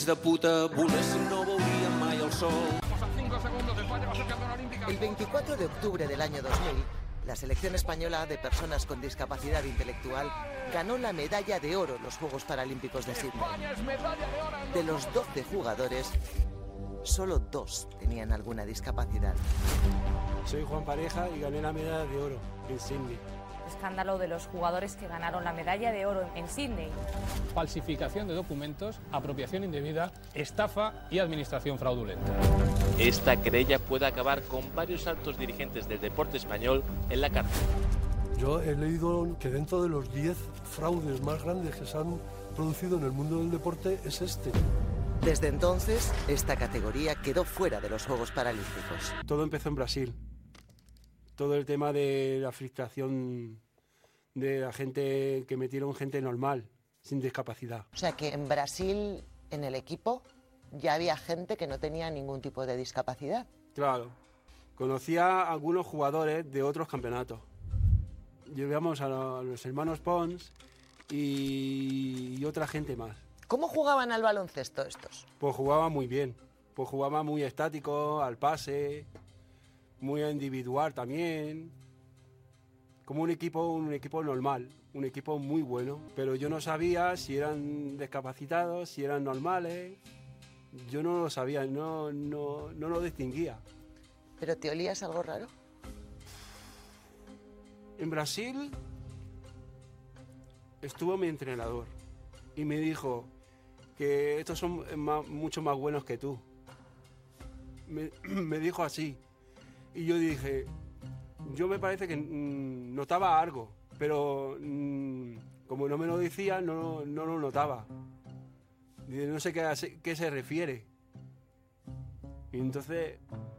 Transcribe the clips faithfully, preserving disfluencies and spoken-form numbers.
fills de puta volessin no veuríem mai el sol. El veinticuatro de octubre del año dos mil, la selección española de personas con discapacidad intelectual ganó la medalla de oro en los Juegos Paralímpicos de Sídney. De los doce jugadores, solo dos tenían alguna discapacidad. Soy Juan Pareja y gané la medalla de oro en Sídney. Escándalo de los jugadores que ganaron la medalla de oro en Sídney. Falsificación de documentos, apropiación indebida, estafa y administración fraudulenta. Esta querella puede acabar con varios altos dirigentes del deporte español en la cárcel. Yo he leído que dentro de los diez fraudes más grandes que se han producido en el mundo del deporte es este. Desde entonces, esta categoría quedó fuera de los Juegos Paralímpicos. Todo empezó en Brasil. Todo el tema de la filtración de la gente que metieron gente normal, sin discapacidad. O sea que en Brasil, en el equipo, ya había gente que no tenía ningún tipo de discapacidad. Claro. Conocía a algunos jugadores de otros campeonatos. Llevamos a los hermanos Pons y, y otra gente más. ¿Cómo jugaban al baloncesto estos? Pues jugaban muy bien. Pues jugaban muy estático, al pase, muy individual también. Como un equipo, un equipo normal, un equipo muy bueno. Pero yo no sabía si eran discapacitados, si eran normales. Yo no lo sabía, no, no, no lo distinguía. ¿Pero te olías algo raro? En Brasil estuvo mi entrenador y me dijo que estos son más, mucho más buenos que tú. Me, me dijo así. Y yo dije, yo me parece que mmm, notaba algo, pero mmm, como no me lo decía, no, no lo notaba. Dice, no sé qué, qué se refiere. Y entonces...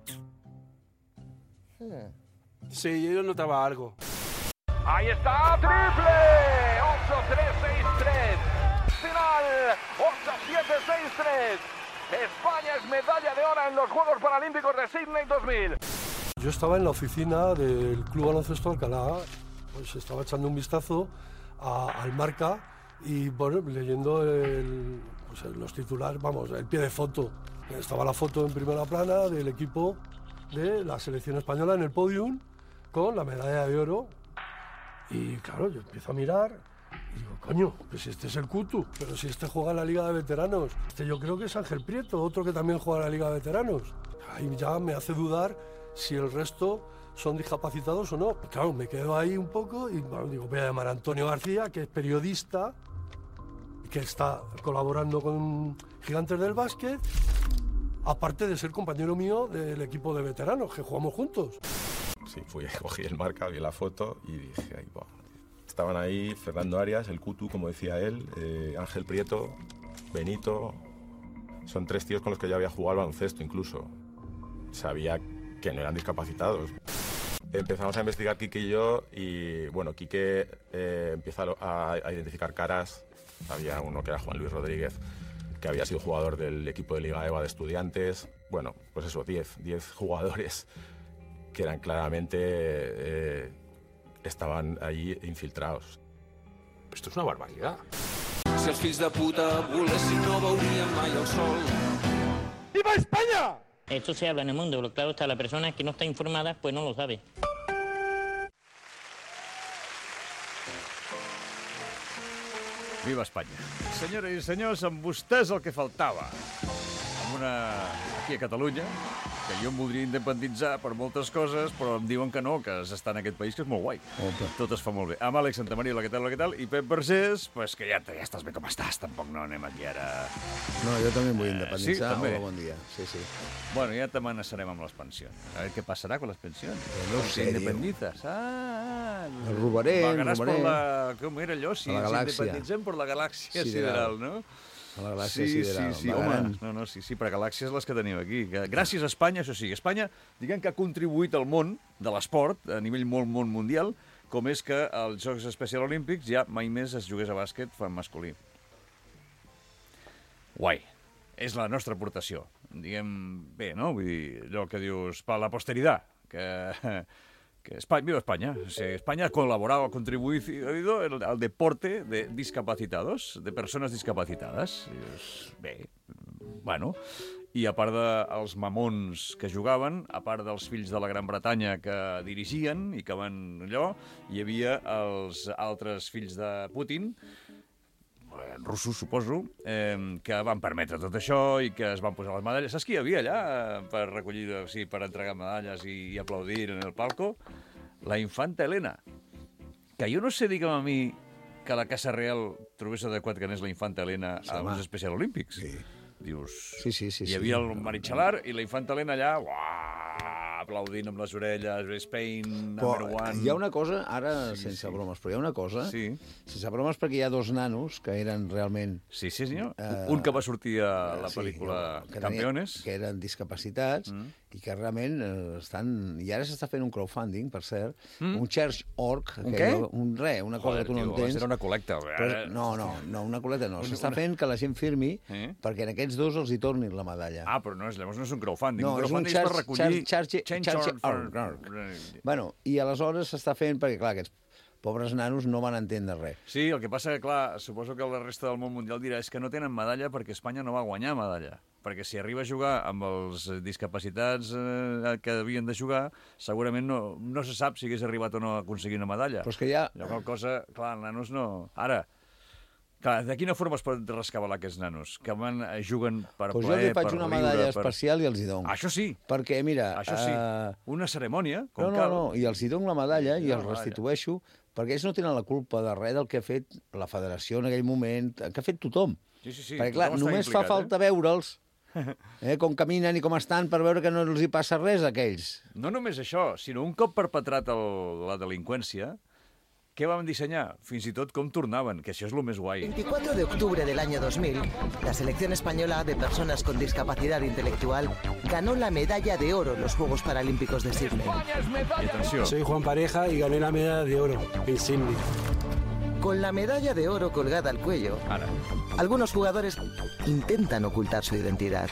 Hmm. Sí, yo notaba algo. Ahí está, triple. ocho tres seis tres. Final, ocho siete seis tres. España es medalla de oro en los Juegos Paralímpicos de Sídney dos mil. Yo estaba en la oficina del Club Baloncesto Alcalá, pues estaba echando un vistazo a, al Marca y bueno, leyendo el, pues los titulares, vamos, el pie de foto. Estaba la foto en primera plana del equipo de la selección española en el podium con la medalla de oro. Y claro, yo empiezo a mirar y digo, coño, pues si este es el Kutu, pero si este juega en la Liga de Veteranos. Este yo creo que es Ángel Prieto, otro que también juega en la Liga de Veteranos. Ahí ya me hace dudar si el resto son discapacitados o no. Claro, me quedo ahí un poco y bueno, digo, voy a llamar a Antonio García, que es periodista, que está colaborando con Gigantes del Básquet, aparte de ser compañero mío del equipo de veteranos, que jugamos juntos. Sí, fui, cogí el Marca, vi la foto y dije, ahí va. Estaban ahí Fernando Arias, el Kutu, como decía él, eh, Ángel Prieto, Benito. Son tres tíos con los que yo había jugado al baloncesto incluso. Sabía que no eran discapacitados. Empezamos a investigar Quique y yo y, bueno, Quique eh, empieza a, a identificar caras. Había uno que era Juan Luis Rodríguez, que había sido jugador del equipo de Liga EVA de estudiantes. Bueno, pues eso, diez jugadores que eran claramente, eh, estaban allí infiltrados. Esto es una barbaridad. Si els fills de puta volessin no veuríem mai el sol. ¡Viva España! Esto se habla en el mundo, pero claro está, la persona que no está informada pues no lo sabe. Viva Espanya. Senyores i senyors, amb vostès el que faltava. Amb una... aquí a Catalunya, que jo em voldria independitzar per moltes coses, però em diuen que no, que s'està en aquest país, que és molt guai. Opa. Tot es fa molt bé. Amb Àlex Santamaria, la que tal, la que tal, i Pep Vergés, pues que ja, ja estàs bé com estàs, tampoc no anem aquí ara... No, jo també em vull independitzar. Sí, també. Hola, bon dia. Sí, sí. Bueno, ja t'amenaçarem amb les pensions. A veure què passarà con les pensions. No ho sé, independitzes. Ah, el robarem, el vagaràs robarem. per la... Com era allò? Si ens independitzem per la galàxia sideral, no? A la galàxia sí, sideral. Sí, sí, home, no, no, sí, sí, per galàxies les que tenim aquí. Gràcies a Espanya, això sí, Espanya, diguem que ha contribuït al món de l'esport a nivell molt, molt mundial, com és que als Jocs Especials Olímpics ja mai més es jugués a bàsquet fan masculí. Guai. És la nostra aportació. Diguem, bé, no? Vull dir, allò que dius, per la posteritat, que... que España, viva España. O sea, España ha colaborado, ha contribuido al deporte de discapacitados, de personas discapacitadas. Bé, Bueno, i a part dels mamons que jugaven, a part dels fills de la Gran Bretanya que dirigien i que van allò, hi havia els altres fills de Putin, russos, suposo, eh, que van permetre tot això i que es van posar les medalles. Saps qui hi havia allà eh, per recollir, o sigui, per entregar medalles i, i aplaudir en el palco? La infanta Helena. Que jo no sé, digue'm a mi, que la Casa Real trobés adequat que anés la infanta Helena a uns Especial Olímpics. Sí. Dius... Sí, sí, sí. Hi havia el Maritxalar i la infanta Helena allà, uah, aplaudint amb les orelles, Spain, number Però one... hi ha una cosa, ara Sí, sense sí. bromes, però hi ha una cosa, Sí. sense bromes perquè hi ha dos nanos que eren realment... Sí, sí, senyor. Eh, Un que va sortir a la sí, pel·lícula que Campeones. Tenia, que eren discapacitats Mm. i que realment eh, estan... I ara s'està fent un crowdfunding, per cert, Mm. un church org... Un que què? Jo, un res, una cosa Joder, que tu no tio, entens. serà una col·lecta. Però, Ara- no, no, no, una col·lecta no. Una- S'està una- fent que la gent firmi Eh? perquè en aquests dos els hi tornin la medalla. Ah, però no és, llavors no és un crowdfunding. No, un és un crowdfunding charge, per recollir... charge, charge, Change charge, org for- org. Bueno, i aleshores s'està fent perquè, clar, aquests pobres nanos no van entendre res. Sí, el que passa que, clar, suposo que la resta del món mundial dirà és que no tenen medalla perquè Espanya no va guanyar medalla. Perquè si arriba a jugar amb els discapacitats eh, que havien de jugar, segurament no, no se sap si hagués arribat o no a aconseguir una medalla. Però és que ja... La qual cosa, clar, els nanos no... Ara, clar, de quina forma es pot rescabalar aquests nanos? Que van, eh, juguen per Pues jo plaer, li faig per una riure, medalla per... especial i els hi dono. Això sí. Perquè, mira... Això sí. eh, Una cerimònia, com no, no, cal. no, i els hi dono la medalla i La els medalla. restitueixo perquè ells no tenen la culpa de res del que ha fet la federació en aquell moment, que ha fet tothom. Sí, sí, sí. Perquè, clar, tothom està només implicat, fa falta veure'ls, eh, com caminen i com estan, per veure que no els hi passa res a aquells. No només això, sinó un cop perpetrat el, la delinqüència, què van dissenyar? Fins i tot com tornaven, que això és el més guai. veinticuatro de octubre del año dos mil, la selección española de personas con discapacidad intelectual ganó la medalla de oro en los Juegos Paralímpicos de Sydney. I atenció. Soy Juan Pareja y gané la medalla de oro en Sydney. Con la medalla de oro colgada al cuello, Ara. algunos jugadores intentan ocultar su identidad.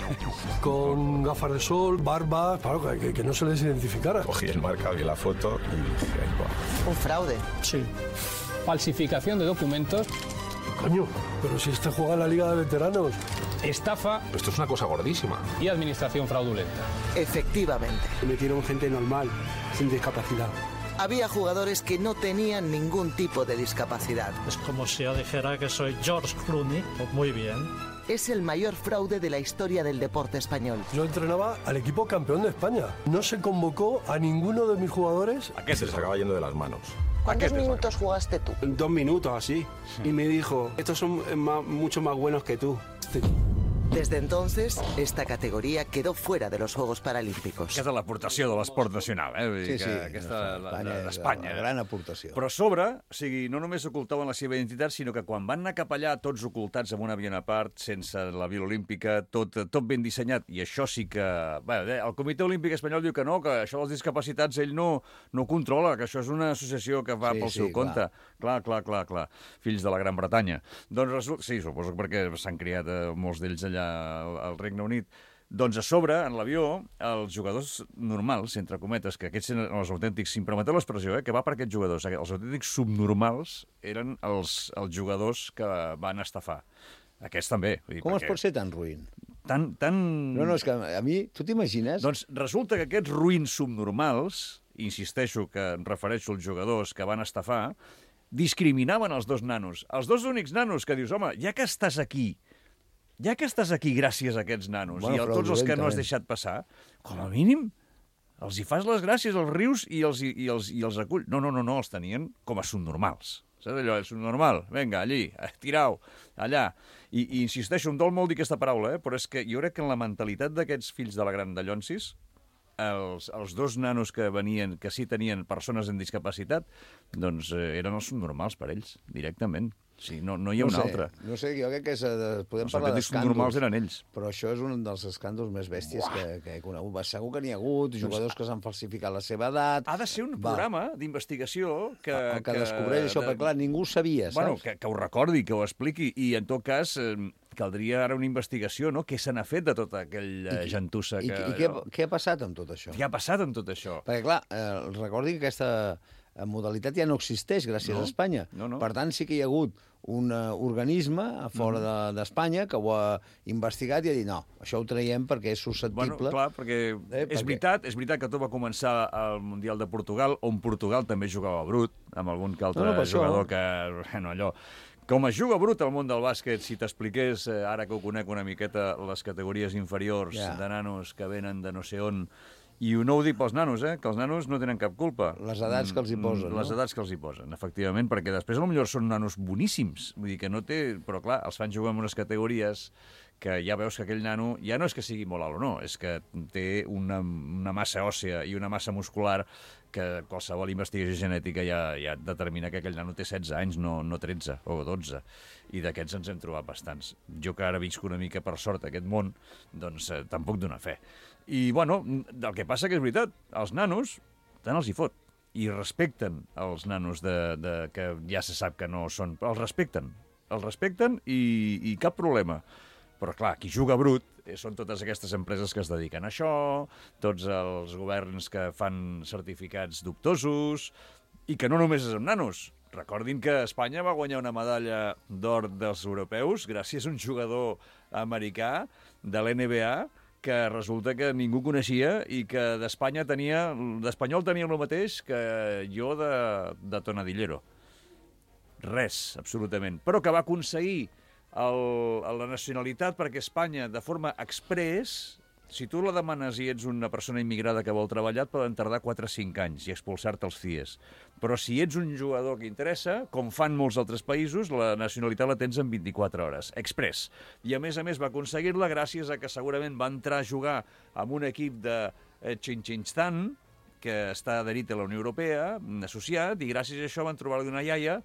Con gafas de sol, barba, claro, que, que no se les identificara. Cogí el marca, vi la foto y dije, ay, buah. Un fraude. Sí. Falsificación de documentos, Coño, pero si este juega en la Liga de Veteranos. estafa Esto es una cosa gordísima. y administración fraudulenta. Efectivamente. Metieron gente normal, sin discapacidad. Había jugadores que no tenían ningún tipo de discapacidad. Es como si yo dijera que soy George Clooney. Pues muy bien. Es el mayor fraude de la historia del deporte español. Yo entrenaba al equipo campeón de España. No se convocó a ninguno de mis jugadores. ¿A qué se les acaba yendo de las manos? ¿Cuántos minutos jugaste tú? Dos minutos así. Y me dijo, estos son eh, más- mucho más buenos que tú. Desde entonces, esta categoría quedó fuera de los Juegos Paralímpicos. Aquesta és l'aportació de l'esport nacional, eh? Vull dir Sí, que sí, aquesta, la, Espanya la, és d'Espanya. una gran aportació. Però a sobre, o sigui, no només ocultaven la seva identitat, sinó que quan van anar cap allà, tots ocultats amb un avió a part, sense la Vila Olímpica, tot, tot ben dissenyat, i això sí que... Bé, el Comitè Olímpic Espanyol diu que no, que això dels discapacitats ell no, no controla, que això és una associació que va Sí, pel sí, seu clar. compte. Clar, clar, clar, clar. Fills de la Gran Bretanya. Doncs resulta... Sí, suposo que perquè s'han criat eh, molts d'ells allà al, al Regne Unit. Doncs a sobre, en l'avió, els jugadors normals, entre cometes, que aquests eren els autèntics, si em permeteu l'expressió, eh, que va per aquests jugadors, els autèntics subnormals eren els, els jugadors que van estafar. Aquests també. Vull dir, Com es perquè pot ser tan ruïn? Tan, tan... No, no, és que a mi, tu t'imagines? Doncs resulta que aquests ruïns subnormals, insisteixo que em refereixo als jugadors que van estafar, discriminaven els dos nanos. Els dos únics nanos que dius, home, ja que estàs aquí, ja que estàs aquí gràcies a aquests nanos, Bueno, i a tots els que no has fraudulentament. deixat passar, com a mínim, els hi fas les gràcies, els rius i els, i els, i els acull. No, no, no, no, els tenien com a subnormals. Saps allò, el subnormal? Vinga, allí, tirau, allà. I, i insisteixo, em dol molt dir aquesta paraula, eh? Però és que jo crec que en la mentalitat d'aquests fills de la gran de Llonsis, els, els dos nanos que venien, que sí tenien persones amb discapacitat, doncs eh, eren els subnormals per ells, directament. Sí, no, no hi ha no una sé, altra. No sé, jo crec que és, eh, podem Els parlar autèntics d'escàndols. subnormals eren ells. Però això és un dels escàndols més bèsties que, que he conegut. Va, segur que n'hi ha hagut, jugadors que s'han falsificat la seva edat... Ha de ser un Va. programa d'investigació que... El que, que descobreix això, perquè clar, ningú ho sabia, saps? Bueno, que, que ho recordi, que ho expliqui, i en tot cas eh, caldria ara una investigació, no? Què se n'ha fet de tota aquella gentussa I, que... i què, què ha passat amb tot això? Què ha passat amb tot això? Perquè, clar, eh, recordi que aquesta, en modalitat ja no existeix gràcies No, a Espanya. no, no. Per tant, sí que hi ha hagut un uh, organisme a fora Mm. d'Espanya de, que ho ha investigat i ha dit no, això ho traiem perquè és susceptible. Bueno, clar, perquè Eh, és perquè- veritat, és veritat que tot va començar al Mundial de Portugal, on Portugal també jugava brut, amb algun que altre No, no, per això. jugador que, bueno, allò... Com es juga brut al món del bàsquet, si t'expliqués, eh, ara que ho conec una miqueta, les categories inferiors Ja. de nanos que venen de no sé on, i no ho dic pels nanos, eh, que els nanos no tenen cap culpa. Les edats que els hi posen, Mm, Les no? edats que els hi posen, efectivament, perquè després potser són nanos boníssims, vull dir que no té... Però clar, els fan jugar en unes categories que ja veus que aquell nano ja no és que sigui molt alt o no, és que té una, una massa òssea i una massa muscular que qualsevol investigació genètica ja, ja determina que aquell nano té setze anys, no, no tretze o dotze. I d'aquests ens hem trobat bastants. Jo que ara visc una mica per sort aquest món, doncs eh, tampoc donar fe. I, bueno, el que passa que és veritat, els nanos tant els hi fot. I respecten els nanos de, de, que ja se sap que no són... Els respecten. Els respecten i, i cap problema. Però, clar, qui juga brut eh, són totes aquestes empreses que es dediquen a això, tots els governs que fan certificats dubtosos, i que no només és amb nanos. Recordin que Espanya va guanyar una medalla d'or dels europeus gràcies a un jugador americà de l'N B A que resulta que ningú coneixia i que d'Espanya tenia... d'espanyol tenia el mateix que jo de, de Tonadillero. Res, absolutament. Però que va aconseguir el, la nacionalitat perquè Espanya, de forma express, si tu la demanes i ets una persona immigrada que vol treballar, et poden tardar quatre o cinc anys i expulsar-te els C I E S. Però si ets un jugador que interessa, com fan molts altres països, la nacionalitat la tens en vint-i-quatre hores, express. I a més a més va aconseguir-la gràcies a que segurament va entrar a jugar amb un equip de eh, Txintxinxtan, que està adherit a la Unió Europea, associat, i gràcies a això van trobar-li una iaia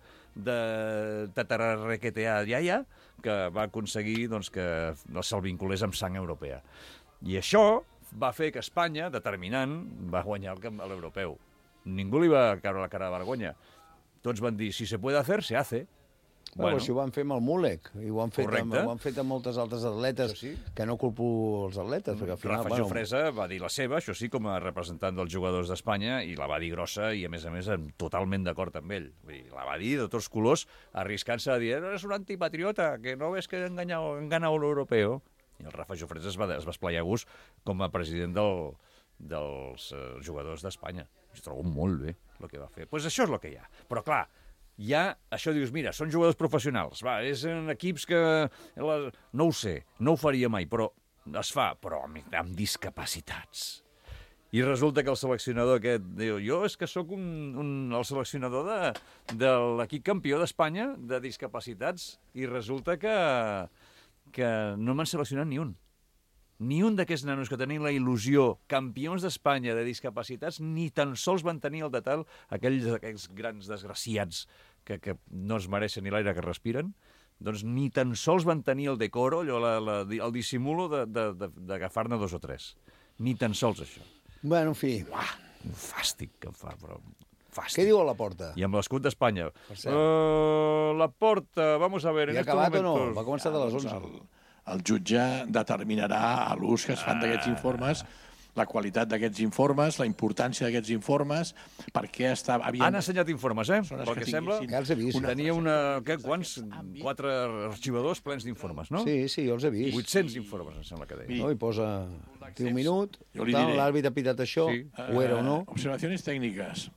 de tatararrequetea iaia, que va aconseguir doncs, que se'l vinculés amb sang europea. I això va fer que Espanya, determinant, va guanyar el camp a l'europeu. Ningú li va caure la cara de vergonya. Tots van dir, si se puede hacer, se hace. Bueno, bueno, si ho van fer amb el Múlec, i ho han fet, amb, Correcte. ho han fet amb moltes altres atletes, Això sí. que no culpo els atletes, perquè al final... Rafa bueno, Jofresa va dir la seva, això sí, com a representant dels jugadors d'Espanya, i la va dir grossa i, a més a més, totalment d'acord amb ell. Vull dir, la va dir de tots colors, arriscant-se a dir eres un antipatriota, que no ves que han ganado, han ganado l'europeu. I el Rafa Jofresa es va, es va esplaiar a gust com a president del, dels uh, jugadors d'Espanya. Jo trobo molt bé el que va fer. Doncs pues això és el que hi ha. Però, clar, ja, això dius, mira, són jugadors professionals, va, és en equips que... La, no ho sé, no ho faria mai, però es fa, però amb, amb discapacitats. I resulta que el seleccionador aquest diu, jo és que sóc un, un, el seleccionador de, de l'equip campió d'Espanya de discapacitats, i resulta que, que no m'han seleccionat ni un. Ni un d'aquests nanos que tenien la il·lusió, campions d'Espanya de discapacitats, ni tan sols van tenir el detall aquells, aquells grans desgraciats que, que no es mereixen ni l'aire que respiren, doncs ni tan sols van tenir el decoro, allò, la, la, el dissimulo d'agafar-ne dos o tres. Ni tan sols això. Bueno, en fi. Uah, un fàstic que em fa, però... Fàstic. Què diu a la porta? I amb l'escut d'Espanya. cert. Uh, la porta, vamos a ver... Ja ha acabat o no? Va començar de les onze. El, el jutge determinarà a l'ús que es fan d'aquests informes, la qualitat d'aquests informes, la importància d'aquests informes, per què està... Havien... Han ensenyat informes, eh? Persones Pel que, que sembla, Ja els he vist. una, tenia una... Què, quants? Quatre arxivadors plens d'informes, no? Sí, sí, jo els he vist. vuit-cents informes, em sembla que deia. No, hi posa... Té un minut, Jo li tal, diré. l'àrbitre ha pitat això, Sí. ho era o no. Eh, observaciones técnicas.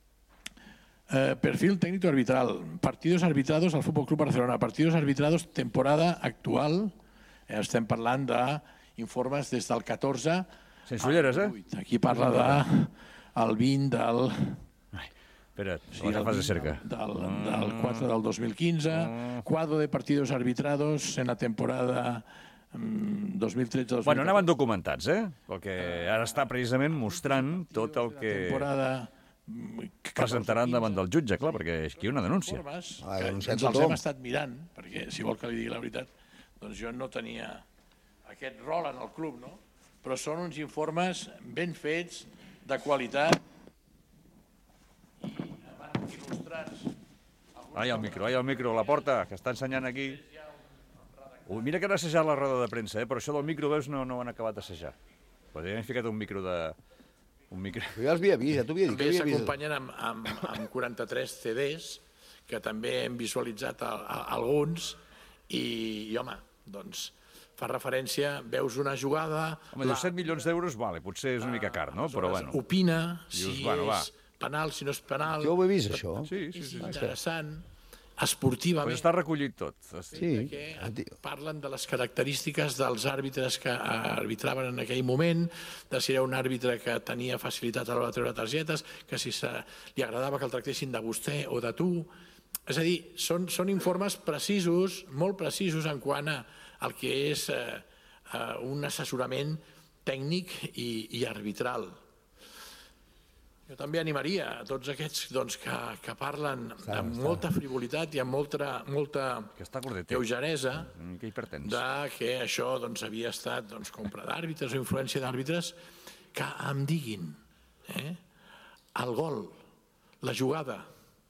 Eh, perfil técnico arbitral. Partidos arbitrados al Fútbol Club Barcelona. Partidos arbitrados temporada actual. Eh, estem parlant d'informes des del catorze Sense ulleres, eh? Aquí parla de el vint del... Espera't, Sí, la que el fas de vint cerca. Del, del quatre del dos mil quinze. Cuadro de partidos arbitrados en la temporada mm, dos mil tretze dos mil catorze. Bueno, anaven documentats, eh? Perquè ara està precisament mostrant tot el que temporada presentaran davant del jutge, clar, perquè aquí hi ha una denúncia. informes Ah, que denunciat ens els tothom. hem estat mirant, perquè si vol que li digui la veritat, doncs jo no tenia aquest rol en el club, no? Però són uns informes ben fets, de qualitat, i van il·lustrats. Ai, el micro, ai, el micro, la porta, que està ensenyant aquí. Ui, mira que han assajat la roda de premsa, eh? Però això del micro, veus, no, no ho han acabat d'assajar. Podríem haver ficat un micro de... Un micro... Jo ja els havia vist, ja t'ho havia dit. També s'acompanyen amb, amb, amb quaranta-tres C Ds, que també hem visualitzat a, a, alguns, i, i home, doncs, fa referència, veus una jugada... Home, dos set milions d'euros, vale, potser és una mica car, no? Però bueno. Opina, si Dius, bueno, és penal, si no és penal... Jo ho he vist, això. Sí, sí, sí. Interessant, esportivament... Pues està recollit tot. Sí. Parlen de les característiques dels àrbitres que arbitraven en aquell moment, de si era un àrbitre que tenia facilitat a l'hora de treure targetes, que si se, li agradava que el tractessin de vostè o de tu... És a dir, són, són informes precisos, molt precisos en quant a el que és eh, eh, un assessorament tècnic i, i arbitral. Jo també animaria a tots aquests doncs, que, que parlen està, amb està. molta frivolitat i amb molta, molta lleugeresa de que això doncs, havia estat doncs, compra d'àrbitres o influència d'àrbitres, que em diguin eh, el gol, la jugada,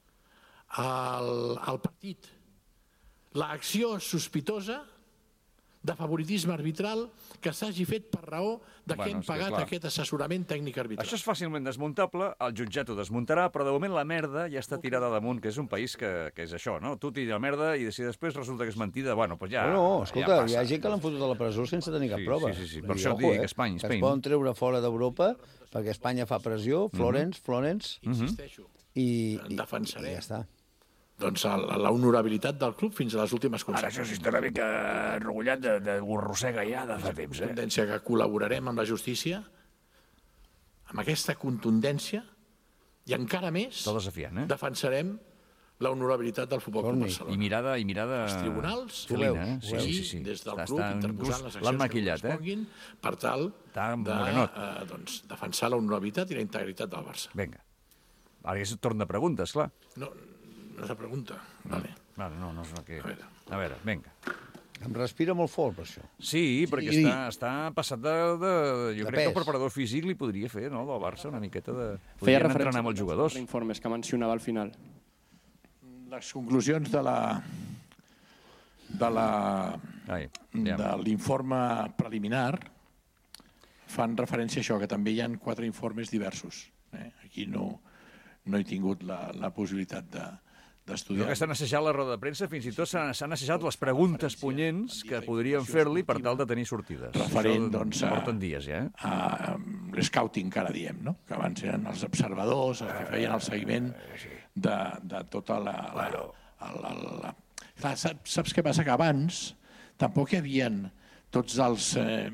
el, el partit, l'acció sospitosa de favoritisme arbitral que s'hagi fet per raó de que Bueno, hem és que, pagat clar. aquest assessorament tècnic arbitral. Això és fàcilment desmuntable, el jutjat ho desmuntarà, però de moment la merda ja està tirada damunt, que és un país que, que és això, no? Tu tira merda i si després resulta que és mentida, bueno, doncs ja, No, escolta, ja hi ha gent que l'han fotut a la presó sense tenir cap Sí, prova. sí, sí, sí. Vull Per dir, això et ojo, dic, eh, Espanya, que Espanya. es poden treure fora d'Europa perquè Espanya fa pressió, Florence, Florence, Insisteixo, i, en defensaré. i ja està. Doncs l'honorabilitat del club fins a les últimes Ara això conseqüències. sí està una mica enrogullat, de, de, ho arrossega ja de fa temps, eh? Tendència que col·laborarem amb la justícia, amb aquesta contundència, i encara més Tot desafiant, eh? defensarem l'honorabilitat del Futbol Club Barcelona. I mirada, i mirada... Els tribunals, felina, eh? sí, sí, sí. des del Està- club, està interposant inclús les l'han accions que maquillat, eh? corresponguin per tal de morenot. eh, doncs, defensar l'honorabilitat i la integritat del Barça. Vinga. Ara és torn de preguntes, clar. No, no és la pregunta. Vale. Vale, no, no és el que... A veure, a veure vinga. Em respira molt fort, per això. Sí, perquè Sí. està, està passat de... de jo De crec que el pes. preparador físic li podria fer, no?, del Barça, una miqueta de... Feia Podrien referència entrenar amb els jugadors. als informes que mencionava al final. Les conclusions de la de la de l'informe preliminar fan referència a això, que també hi ha quatre informes diversos. Eh? Aquí no, no he tingut la, la possibilitat de, Jo d'estudiar. que s'han assajat la roda de premsa, fins i tot s'han s'han assajat les preguntes punyents que podrien fer-li per tal de tenir sortides. Referent, Això doncs, a- porten dies, ja, eh? a l'escouting, que ara diem, no? Que abans eren els observadors, els que feien el seguiment de, de tota la... la, la, la, la... Clar, saps, saps què passa? Que abans tampoc hi havia tots els eh,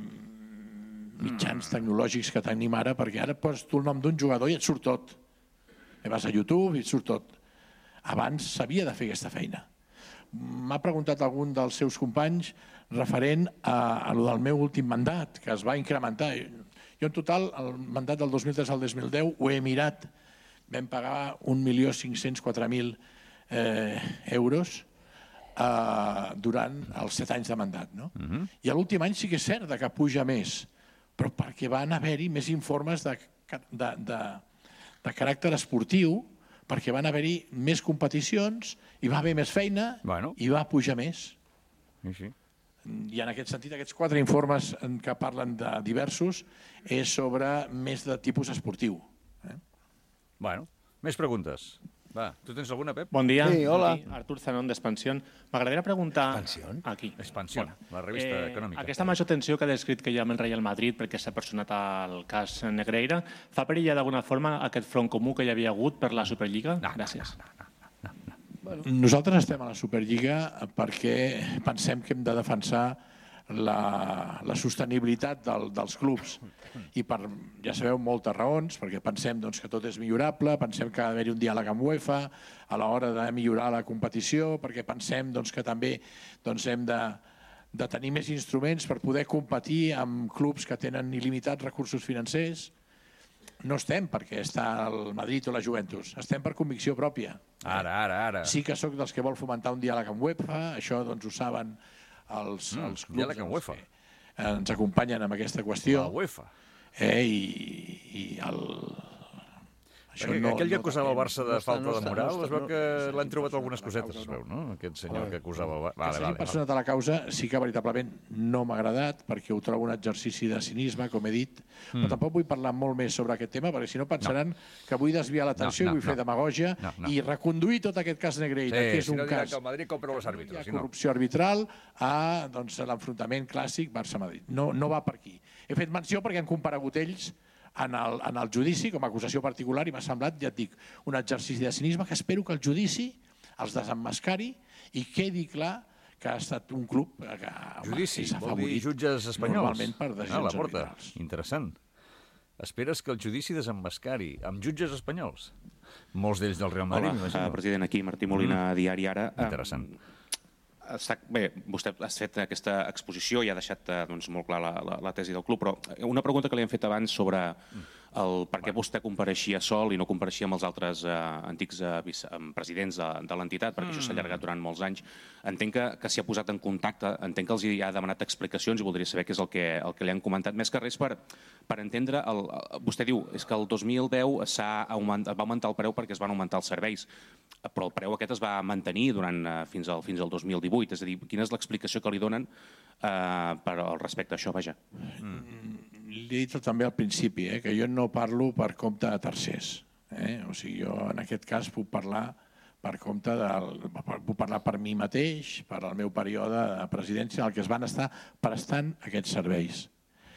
mitjans tecnològics que tenim ara, perquè ara poses tu el nom d'un jugador i et surt tot. I vas a YouTube i et surt tot. Abans s'havia de fer aquesta feina. M'ha preguntat algun dels seus companys referent a, a lo del meu últim mandat, que es va incrementar. Jo en total, el mandat del dos mil tres al dos mil deu ho he mirat. Vam pagar un milió cinc-cents quatre mil eh, euros eh, durant els set anys de mandat. No? Mhm. I a l'últim any sí que és cert que puja més, però perquè van haver-hi més informes de, de, de, de caràcter esportiu, perquè van haver-hi més competicions, hi va haver més feina bueno. i va pujar més. Sí, sí. I en aquest sentit, aquests quatre informes en què parlen de diversos és sobre més de tipus esportiu. Eh? Bueno, més preguntes. Va, tu tens alguna, Pep? Bon dia. Sí, hola. Aquí, Artur Zanón, d'Expansión. M'agradaria preguntar... Expansión? Aquí. Expansión, la revista econòmica. Aquesta major tensió que ha descrit que hi ha amb el Real Madrid perquè s'ha personat al cas Negreira, fa perillar d'alguna forma aquest front comú que hi havia hagut per la Superliga? No, Gràcies. No, no, no, no, Bueno. Nosaltres estem a la Superliga perquè pensem que hem de defensar la, la sostenibilitat del, dels clubs i per, ja sabeu, moltes raons, perquè pensem doncs, que tot és millorable, pensem que ha d'haver-hi un diàleg amb UEFA a l'hora de millorar la competició, perquè pensem doncs, que també doncs, hem de, de tenir més instruments per poder competir amb clubs que tenen il·limitats recursos financers. No estem perquè està el Madrid o la Juventus, estem per convicció pròpia. Ara, ara, ara. Sí que sóc dels que vol fomentar un diàleg amb UEFA, això doncs ho saben els, Mm, els clubs diàleg amb UEFA. que ens acompanyen en aquesta qüestió. La UEFA. Eh, I i el, Això Aquell, no, aquell que no acusava el depèn. Barça de No està- falta no de està- moral, no es veu està- que no- l'han trobat algunes cosetes, es veu, no? Aquest senyor que acusava el Barça. Que Vale, s'hagi vale, personat a la causa sí que veritablement no m'ha agradat, perquè ho trobo un exercici de cinisme, com he dit, Mm. però tampoc vull parlar molt més sobre aquest tema, perquè si no pensaran no. que vull desviar l'atenció No, i no, vull fer no. demagògia No, no. i reconduir tot aquest cas Negreira, Sí, que és si un no diran cas que el Madrid compra els àrbitres. de Si no. corrupció arbitral a doncs, a l'enfrontament clàssic Barça-Madrid. No, no va per aquí. He fet menció perquè han comparegut ells en el, en el judici com a acusació particular i m'ha semblat, ja et dic, un exercici de cinisme que espero que el judici els desemmascari i quedi clar que ha estat un club que home, Judici, és vol dir afavorit jutges espanyols. normalment per Ah, decisions la porta. arbitrals. Interessant. Esperes que el judici desemmascari amb jutges espanyols? Molts d'ells del Real Madrid, Hola, m'imagino. eh, president, aquí Martí Molina, Mm. Diari Ara. Interessant. Està, bé, vostè ha fet aquesta exposició i ha deixat eh, doncs, molt clar la, la, la tesi del club, però una pregunta que li hem fet abans sobre el per què vostè compareixia sol i no compareixia amb els altres eh, antics eh, vice, eh, presidents de, de l'entitat, perquè mm. això s'ha allargat durant molts anys. Entenc que, que s'hi ha posat en contacte, entenc que els hi ha demanat explicacions i voldria saber què és el que, el que li han comentat. Més que res per, per entendre, el, el, vostè diu és que el dos mil deu s'ha augmentat, va augmentar el preu perquè es van augmentar els serveis, però el preu aquest es va mantenir durant, eh, fins, al, fins al dos mil divuit. És a dir, quina és l'explicació que li donen eh, per al respecte a això, vaja? Mm. Li he dit també al principi, eh, que jo no parlo per compte de tercers. Eh? O sigui, jo en aquest cas puc parlar per compte del, puc parlar per mi mateix, per al meu període de presidència, en el que es van estar prestant aquests serveis.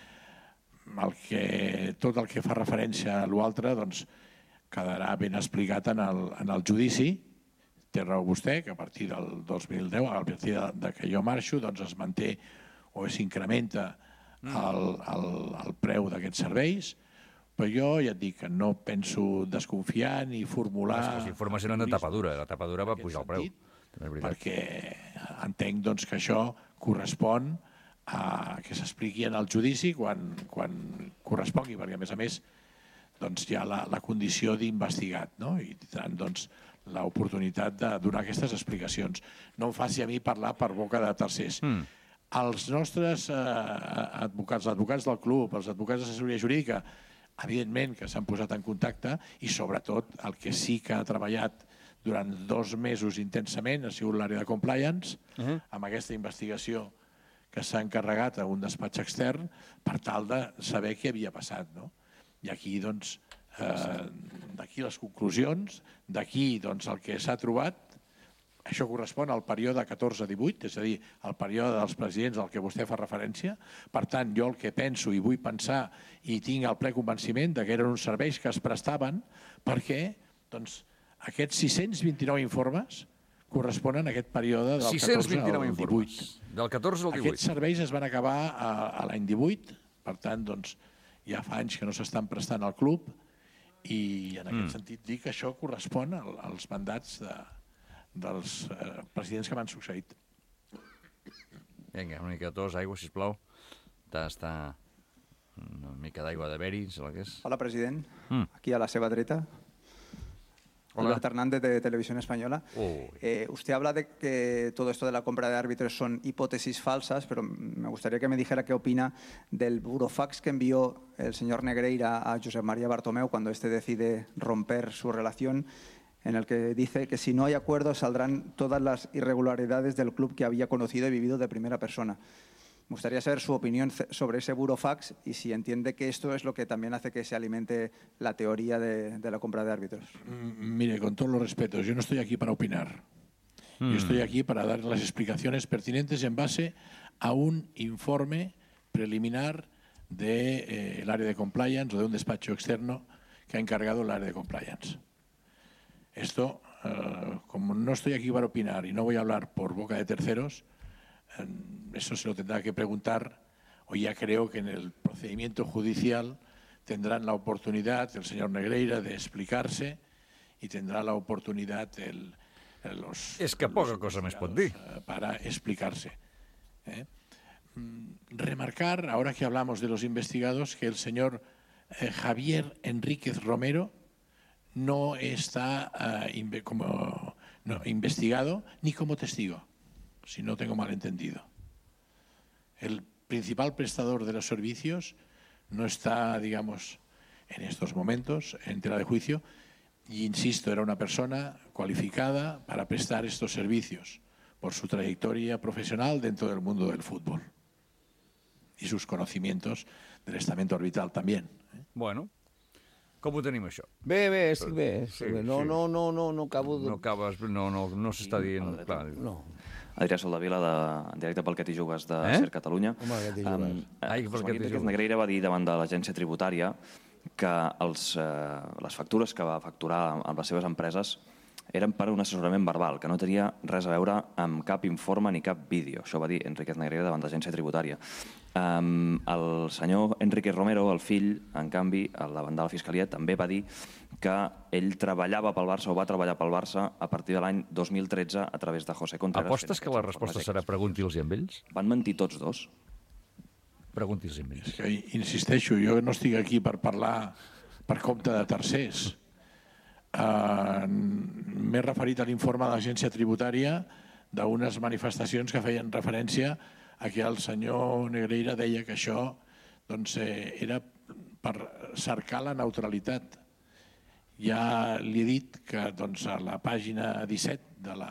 El que, tot el que fa referència a l'altre doncs, quedarà ben explicat en el, en el judici. Té raó vostè que a partir del dos mil deu, a partir de, de que jo marxo, doncs es manté o s'incrementa el, el, el preu d'aquests serveis, però jo ja et dic que no penso desconfiar ni formular... Les informacions eren de tapadura, la tapadura va pujar el preu. Perquè entenc doncs, que això correspon a que s'expliqui en el judici quan, quan correspongui, perquè a més a més doncs, hi ha la, la condició d'investigat, no? I tindran doncs, l'oportunitat de donar aquestes explicacions. No em faci a mi parlar per boca de tercers. Mm. Els nostres eh, advocats, els advocats del club, els advocats d'assessoria jurídica, evidentment que s'han posat en contacte i sobretot el que sí que ha treballat durant dos mesos intensament ha sigut l'àrea de compliance, uh-huh. amb aquesta investigació que s'ha encarregat a un despatx extern per tal de saber què havia passat. No? I aquí, doncs, eh, d'aquí les conclusions, d'aquí doncs, el que s'ha trobat, això correspon al període catorze divuit, és a dir, al període dels presidents al que vostè fa referència. Per tant, jo el que penso i vull pensar i tinc el ple convenciment de que eren uns serveis que es prestaven perquè doncs, aquests sis-cents vint-i-nou informes corresponen a aquest període del catorze al divuit. Del catorze al divuit. Aquests serveis es van acabar a, a l'any divuit, per tant, doncs, ja fa anys que no s'estan prestant al club i en aquest mm. sentit dic que això correspon als mandats de, dels eh, presidents que m'han succeït. Vinga, una mica de tos, aigua, sisplau. Està una mica d'aigua de Beri, sé la que és. Hola, president. Mm. Aquí a la seva dreta. Hola. Alberto Hernández, de Televisión Española. Eh, usted habla de que todo esto de la compra de árbitros son hipótesis falsas, pero me gustaría que me dijera qué opina del burofax que envió el señor Negreira a Josep María Bartomeu cuando éste decide romper su relación, en el que dice que si no hay acuerdo saldrán todas las irregularidades del club que había conocido y vivido de primera persona. Me gustaría saber su opinión sobre ese burofax y si entiende que esto es lo que también hace que se alimente la teoría de, de la compra de árbitros. Mire, con todos los respetos, yo no estoy aquí para opinar. Mm. Yo estoy aquí para dar las explicaciones pertinentes en base a un informe preliminar del de, eh, área de compliance o de un despacho externo que ha encargado el área de compliance. Esto, eh, como no estoy aquí para opinar y no voy a hablar por boca de terceros, eso se lo tendrá que preguntar, o ya creo que en el procedimiento judicial tendrán la oportunidad el señor Negreira de explicarse y tendrá la oportunidad el, el, los... És que poca cosa més pot dir. Para explicarse. ¿eh? Remarcar, ahora que hablamos de los investigados, que el señor eh, Javier Enríquez Romero no está uh, inve como no, investigado ni como testigo, si no tengo mal entendido. El principal prestador de los servicios no está, digamos, en estos momentos en tela de juicio, y insisto, era una persona cualificada para prestar estos servicios por su trayectoria profesional dentro del mundo del fútbol y sus conocimientos del estamento arbitral también. Bueno, com ho tenim, això? Bé, bé, estic bé. Estic bé. No, no, no, no, no acabo de... No acabes, no, no, no s'està dient... Clar. No. Adrià Soldavila, de, directe pel que t'hi jugues de Eh? Ser Catalunya. Home, què t'hi jugues? Um, Ai, per què t'hi Enriquez jugues? Negreira va dir davant de l'agència tributària que els, eh, les factures que va facturar amb les seves empreses eren per un assessorament verbal, que no tenia res a veure amb cap informe ni cap vídeo. Això va dir Enriquez Negreira davant de l'agència tributària. Um, el senyor Enrique Romero, el fill, en canvi, davant de la Fiscalia, també va dir que ell treballava pel Barça o va treballar pel Barça a partir de l'any dos mil tretze a través de José Contreras. Apostes que la resposta serà pregunti-los amb ells? Van mentir tots dos. Pregunti-los amb ells. És que, insisteixo, jo no estic aquí per parlar per compte de tercers. Uh, M'he referit a l'informe de l'agència tributària d'unes manifestacions que feien referència a que el senyor Negreira deia que això doncs, eh, era per cercar la neutralitat. Ja li he dit que doncs, a la pàgina disset de la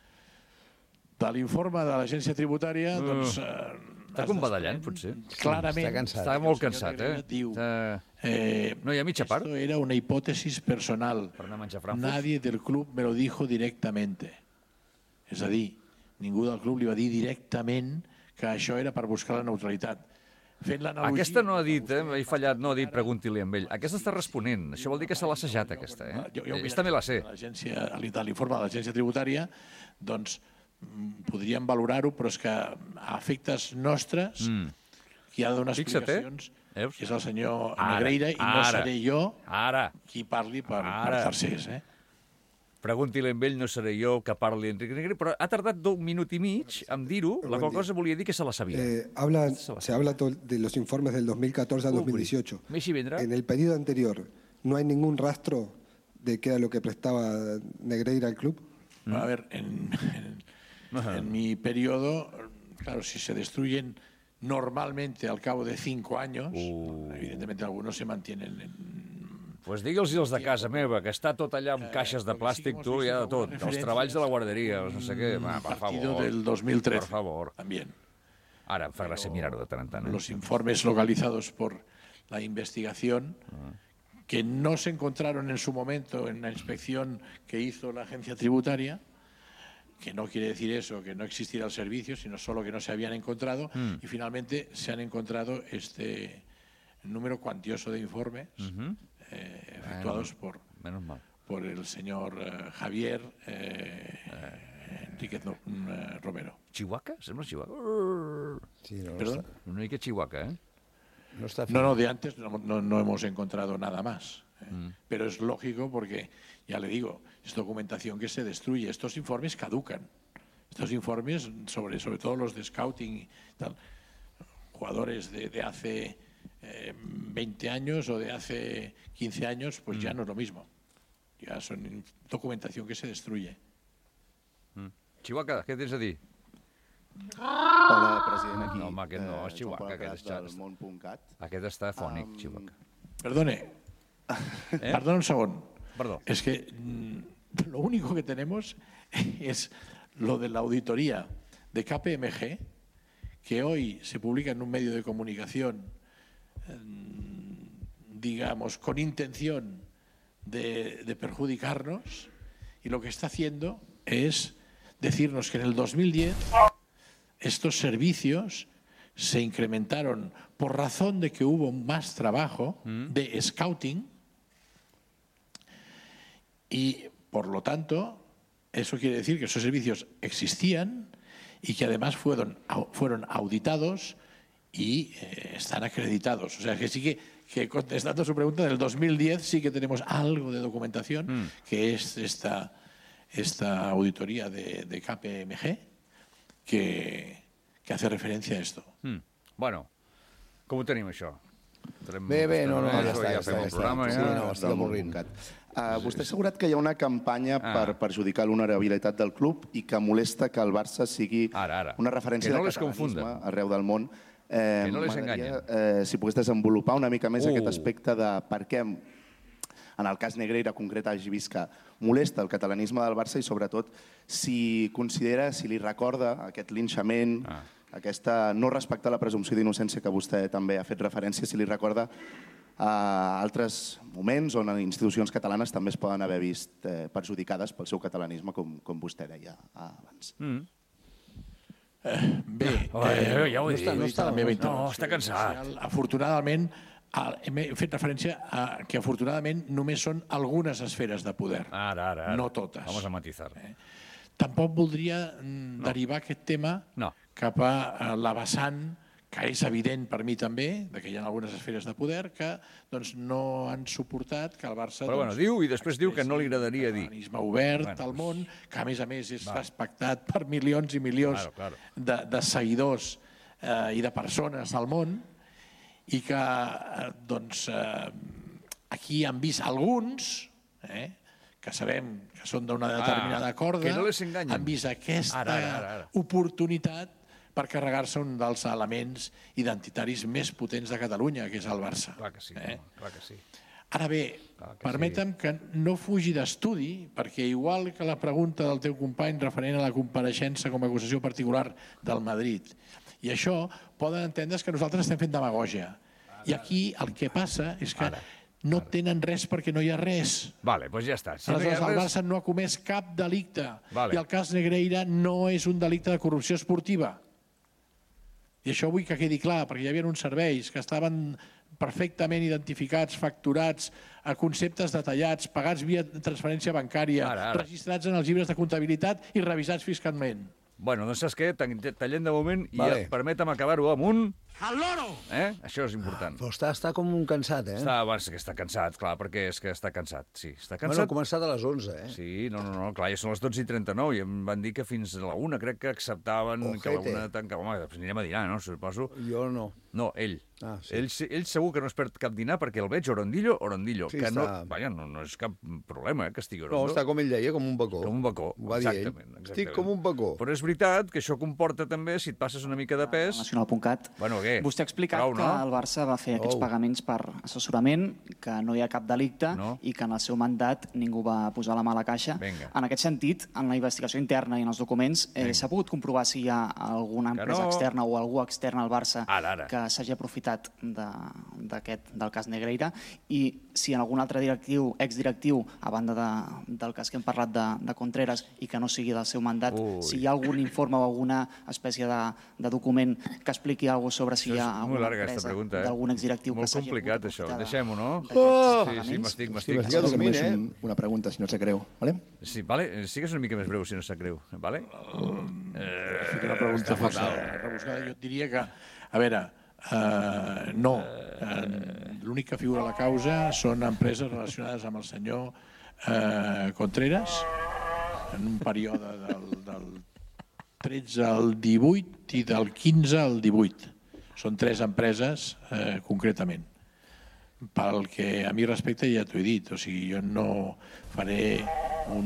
de l'informe de l'agència tributària doncs, eh, Està com badallant, potser. clarament Està cansat. Està molt cansat, eh? diu, eh... No hi ha mitja part? Esto era una hipótesis personal. Per anar a menjar frankfurts? Nadie del club me lo dijo directamente. És a dir, ningú del club li va dir directament que això era per buscar la neutralitat. Fent l'analogia... Aquesta no ha dit, eh? He fallat, no ha dit pregunti-li amb ell. Aquesta està responent. Això vol dir que se l'ha assajat, aquesta, eh? Jo, jo Aquesta també la sé. L'agència, de l'informe de l'agència tributària, doncs, mm, podríem valorar-ho, però és que a efectes nostres, Mm. qui ha de donar Fixa't, eh? explicacions Veus? és el senyor Ara, Negreira i no ara, seré jo ara, qui parli per, per ara. tercers. Eh? Pregunti-li amb ell, no seré jo que parli Enrique Negreira, però ha tardat un minut i mig en dir-ho, la qual cosa volia dir que se la sabia. Eh, habla, se habla to- de los informes del dos mil catorce al dos mil dieciocho. Messi vendrá. En el periodo anterior, ¿no hay ningún rastro de qué era lo que prestaba Negreira al club? A ver, en, en, en mi periodo, claro, si se destruyen normalmente al cabo de cinco años, evidentemente algunos se mantienen en... Pues digue'ls els de casa meva, que està tot allà amb caixes de plàstic, tu, hi ha de tot. Els treballs de la guarderia, els no sé què. Va, per partido favor. del dos mil trece. Per favor. También. Ara em fa gràcia mirar-ho de tant en tant. Eh? Los informes localizados por la investigación que no se encontraron en su momento en la inspección que hizo la agencia tributaria, que no quiere decir eso, que no existiera el servicio, sino solo que no se habían encontrado, Mm. y finalmente se han encontrado este número cuantioso de informes Mhm. eh, efectuados por, Menos mal. por el señor eh, Javier eh, Enríquez no- eh, Romero. Chihuahua? Sembla Chihuahua? Sí, no, Perdón? Està, Una mica Chihuahua, eh? no està No, no, de antes no, no- no hemos encontrado nada más. ¿eh? Mm. Pero es lógico porque, ya le digo, es documentación que se destruye. Estos informes caducan. Estos informes, sobre, sobre todo los de scouting y tal, jugadores de, de hace eh, veinte años o de hace quince años, pues ya Mm. no es lo mismo. Ya son in- documentación que se destruye. Mm. Chihuahua, què tens a dir? Hola, president, aquí. No, home, aquest no, Eh, és Chihuahua. Joan Pol Aquest, Prat, és, del món punt cat. aquest està fònic, Um, Chihuahua. Perdone. ¿Eh? Perdón un segundo. Perdón. Es que mm, lo único que tenemos es lo de la auditoría de K P M G, que hoy se publica en un medio de comunicación, mm, digamos, con intención de, de perjudicarnos, y lo que está haciendo es decirnos que en el dos mil diez estos servicios se incrementaron por razón de que hubo más trabajo de scouting y, por lo tanto, eso quiere decir que esos servicios existían y que además fueron, au- fueron auditados y eh, están acreditados. O sea, que sí que, que contestando su pregunta, del dos mil diez sí que tenemos algo de documentación, que es esta, esta auditoría de, de K P M G, que, que hace referencia a esto. Mm. Bueno, com ho tenim, això? Tenim Bé, bé, no, no, ja Això, està, ja fem està, el ja programa, està. ja. Sí, no, estic avorrint. Uh, vostè ha assegurat que hi ha una campanya Ah. per perjudicar l'honorabilitat del club i que molesta que el Barça sigui Ara, ara. una referència Que no de les catalanisme confunden. arreu del món. Eh, Que no les m'agradaria, enganyen. Eh, si pogués desenvolupar una mica més Uh. aquest aspecte de per què en el cas Negreira concret hagi vist que molesta el catalanisme del Barça i sobretot si considera, si li recorda aquest linxament, ah. aquesta no respectar la presumpció d'innocència que vostè també ha fet referència, si li recorda a altres moments on institucions catalanes també es poden haver vist eh, perjudicades pel seu catalanisme, com, com vostè deia abans. Mm. Eh, bé, eh, ja ho he dit, no està, la meva no, està cansat. Afortunadament, hem fet referència a que afortunadament només són algunes esferes de poder, ara, ara, ara. no totes. Vamos a matizar. Eh? Tampoc voldria no. derivar aquest tema no. cap a la vessant que és evident per mi també, que hi ha algunes esferes de poder que doncs, no han suportat que el Barça... Però bueno, diu i després diu que no li agradaria dir. Un organisme obert bueno, al món, que a més a més és vale. respectat per milions i milions claro, claro. De, de seguidors eh, i de persones al món, i que eh, doncs, eh, aquí han vist alguns, eh, que sabem que són d'una determinada ah, corda, que no les enganyen. Han vist aquesta ara, ara, ara, ara. oportunitat per carregar-se un dels elements identitaris més potents de Catalunya, que és el Barça. Clar que sí, eh? clar que sí. Ara bé, que permetem sí. que no fugi d'estudi, perquè igual que la pregunta del teu company referent a la compareixença com a acusació particular del Madrid, i això poden entendre's que nosaltres estem fent demagògia. I aquí el que passa és que Ara. no tenen res perquè no hi ha res. Vale, doncs ja està. Si Aleshores, no el Barça no ha comès cap delicte, vale. i el cas Negreira no és un delicte de corrupció esportiva. I això vull que quedi clar, perquè hi havia uns serveis que estaven perfectament identificats, facturats, a conceptes detallats, pagats via transferència bancària, ara, ara. registrats en els llibres de comptabilitat i revisats fiscalment. Bueno, doncs saps què? Tallem de moment i vale. permetem acabar-ho amb un... Al loro! Eh? Això és important. Però està, està com un cansat, eh? Està, bueno, que està cansat, clar, perquè és que està cansat, sí. Està cansat. Bueno, ha començat a les onze, eh? Sí, no, no, no, clar, ja són les dotze i trenta-nou i em van dir que fins a la una crec que acceptaven Ojete. que la una tancava. Home, doncs anirem a dinar, no? Suposo. Jo no. No, ell. Ah, sí. ell. Ell segur que no es perd cap dinar perquè el veig orondillo, orondillo. Sí, que està... no, vaja, no, no és cap problema, eh, que estigui orondo. No, està com ell deia, com un bacó. Com un bacó, va exactament, dir ell. exactament. Estic com un bacó. Però és veritat que això comporta també, si et passes una mica de pes... Nacional punt cat. Bueno, què? Vostè ha explicat Prou, no? que el Barça va fer aquests oh. pagaments per assessorament, que no hi ha cap delicte no. i que en el seu mandat ningú va posar la mà a la caixa. Venga. En aquest sentit, en la investigació interna i en els documents, eh, s'ha pogut comprovar si hi ha alguna empresa no. externa o algú extern al Barça ara, ara. que s'hagi aprofitat de, d'aquest, del cas Negreira, i si en algun altre directiu, exdirectiu, a banda de, del cas que hem parlat de, de Contreras i que no sigui del seu mandat, Ui. si hi ha algun informe o alguna espècie de, de document que expliqui alguna cosa sobre si hi ha alguna empresa pregunta, eh? d'algun exdirectiu molt que s'hagi complicat, això. Deixem-ho, no? Oh! Sí, sí, m'estic, m'estic. Sí, dormint, eh? Una pregunta, si no et sap greu, vale? Sí, vale? Sigues una mica més breu, si no et sap greu, vale? Eh, una pregunta rebuscada. Jo et diria que, a veure, Uh, no, uh, l'únic que figura a la causa són empreses relacionades amb el senyor uh, Contreras en un període del, del tretze al divuit i del quinze al divuit. Són tres empreses uh, concretament. Pel que a mi respecte ja t'ho he dit, o sigui, jo no faré un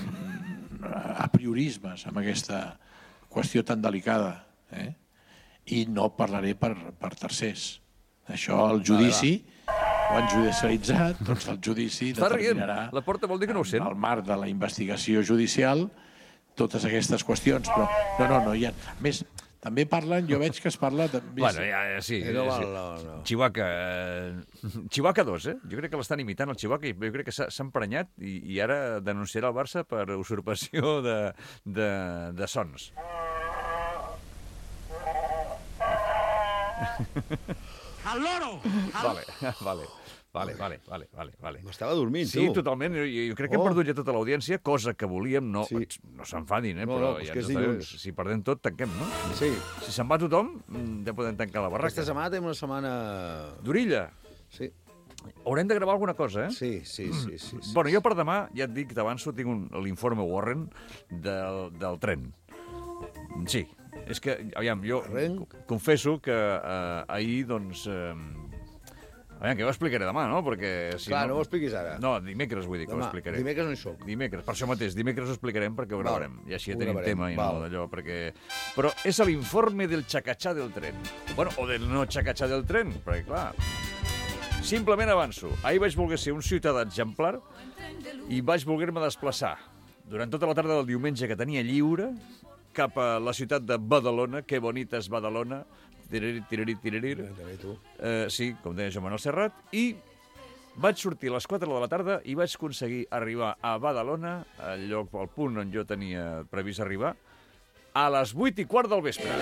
apriorismes amb aquesta qüestió tan delicada, eh? I no parlaré per, per tercers. Això, el judici, ho han judicialitzat, doncs el judici determinarà la porta vol dir que no ho sent. al marc de la investigació judicial totes aquestes qüestions, però no, no, no hi ha... A més, també parlen, jo veig que es parla... També... Bueno, ja, ja, sí. No, sí. no, no. Chihuahua, eh, Chihuahua dos, eh? Jo crec que l'estan imitant el Chihuahua i jo crec que s'ha emprenyat i, i ara denunciarà el Barça per usurpació de, de, de sons. Al loro! Vale, vale. Vale, vale, vale, vale, vale. M'estava dormint, sí, tu. Sí, totalment. Jo, jo crec que hem oh. perdut ja tota l'audiència, cosa que volíem. No, sí. no s'enfadin, eh? No, però no, ja que és dilluns. Si perdem tot, tanquem, no? Sí. Si se'n va tothom, ja podem tancar la barraca. Aquesta setmana tenim una setmana... D'orilla. Sí. Haurem de gravar alguna cosa, eh? Sí, sí, sí. sí, sí bueno, jo per demà, ja et dic, t'avanço, tinc l'informe Warren del, del tren. Sí. És que, aviam, jo confesso que eh, ahir, doncs... Eh, aviam, que ho explicaré demà, no? Perquè, si Clar, no, no ho expliquis ara. No, dimecres vull dir que demà, ho explicaré. Dimecres no hi soc. Dimecres, per això mateix, dimecres ho explicarem perquè ho gravarem. I així ja tenim gravarem. tema i Val. no d'allò, perquè... Però és l'informe del xacatxà del tren. Bueno, o del no xacatxà del tren, perquè, clar... Simplement avanço. Ahir vaig voler ser un ciutadà exemplar i vaig voler-me desplaçar durant tota la tarda del diumenge que tenia lliure cap a la ciutat de Badalona. Que bonita és Badalona. Tiririr, tiririr, tiririr. Eh, sí, com deia Joan Manuel Serrat. I vaig sortir a les quatre de la tarda i vaig aconseguir arribar a Badalona, al lloc, al punt on jo tenia previst arribar, a les vuit i quart del vespre.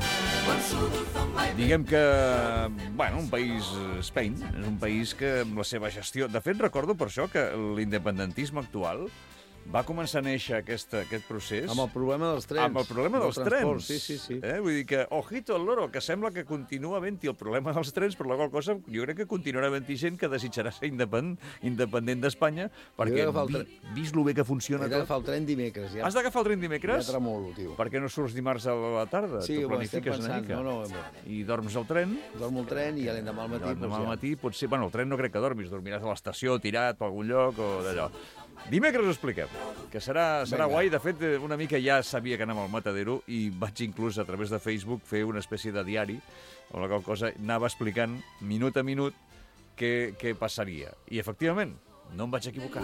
Diguem que, bueno, un país, Spain, és un país que amb la seva gestió... De fet, recordo per això que l'independentisme actual va començar a néixer aquest, aquest procés... Amb el problema dels trens. Amb el problema dels trens. Sí, sí, sí. Eh? Vull dir que, ojito al loro, que sembla que continua havent-hi el problema dels trens, per la qual cosa jo crec que continuarà havent-hi gent que desitjarà ser independent, independent d'Espanya, perquè vi, vist lo bé que funciona tot... He d'agafar el tren dimecres, ja. Has d'agafar el tren dimecres? Ja tremolo, tio. Per què no surts dimarts a la tarda? Sí, ho estem una pensant. mica. No, no, I dorms al tren? Dormo al tren i l'endemà al matí... L'endemà al matí, potser... Bueno, el tren no crec que dormis, dormiràs a l'estació, tirat per algun lloc o d'allò. Dimecres ho expliquem, que serà, serà guai. De fet, una mica ja sabia que anava al Matadero i vaig inclús a través de Facebook fer una espècie de diari on la qual cosa anava explicant minut a minut què, què passaria. I, efectivament, no em vaig equivocar.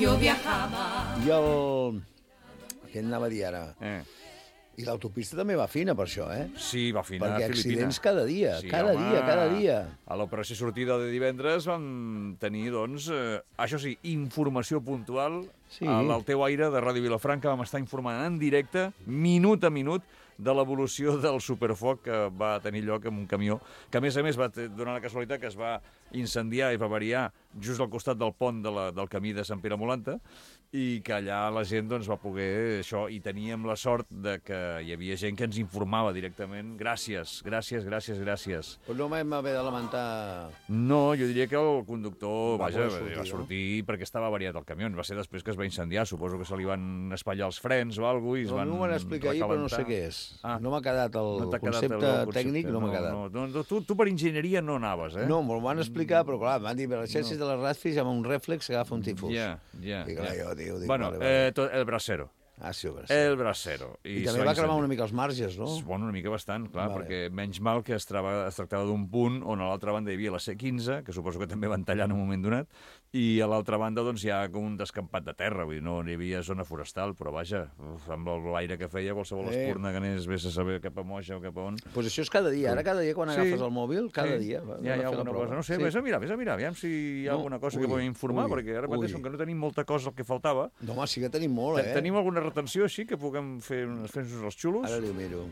I el... Què anava a dir ara? Eh. I l'autopista també va fina per això, eh? Sí, va fina. Perquè Filipina. accidents cada dia, sí, cada home, dia, cada dia. A l'operació sortida de divendres vam tenir, doncs, eh, això sí, informació puntual. Sí. Al teu aire de Ràdio Vilafranca vam estar informant en directe, minut a minut, de l'evolució del superfoc que va tenir lloc en un camió, que a més a més va donar la casualitat que es va incendiar i va variar just al costat del pont de la, del camí de Sant Pere Molanta, i que allà la gent doncs, va poder això, i teníem la sort de que hi havia gent que ens informava directament. Gràcies, gràcies, gràcies, gràcies. Però no vam haver de lamentar... No, jo diria que el conductor va, vaja, sortir, va sortir no? perquè estava variat el camió. Va ser després que es va incendiar, suposo que se li van espatllar els frens o alguna cosa i es van recalentar. No m'ho van explicar ahir, però no sé què és. Ah. No m'ha quedat el no concepte quedat el tècnic, no, no m'ha quedat. No, no, no, tu, tu per enginyeria no anaves, eh? No, m'ho van explicar, però clar, m'han dit, per les xarxes no. de les Radfis amb un rèflex que agafa un tifus. Ja, ja. I clar, jo, tio, dic, bueno, vale, vale. Eh, tot, el bracero. Ah, sí, el bracero. El bracero. I, I també va cremar una mica els marges, no? Bueno, una mica bastant, clar, vale. perquè menys mal que es, trava, es tractava d'un punt on a l'altra banda hi havia la C quinze, que suposo que també van tallar en un moment donat, i a l'altra banda doncs, hi ha com un descampat de terra, vull dir, no hi havia zona forestal, però vaja, uf, amb l'aire que feia, qualsevol eh. espurna que anés, vés a saber cap a Moja o cap a on. Doncs pues això és cada dia, ara cada dia quan sí. agafes el mòbil, cada sí. dia. Va, ja hi ha alguna cosa, no sé, sí. vés a mirar, vés a mirar, aviam si hi ha no. alguna cosa ui, que podem informar, ui, perquè ara mateix, com que no tenim molta cosa el que faltava... No, home, sí que tenim molt, eh? Tenim alguna retenció així que puguem fer uns els xulos? Ara ho miro.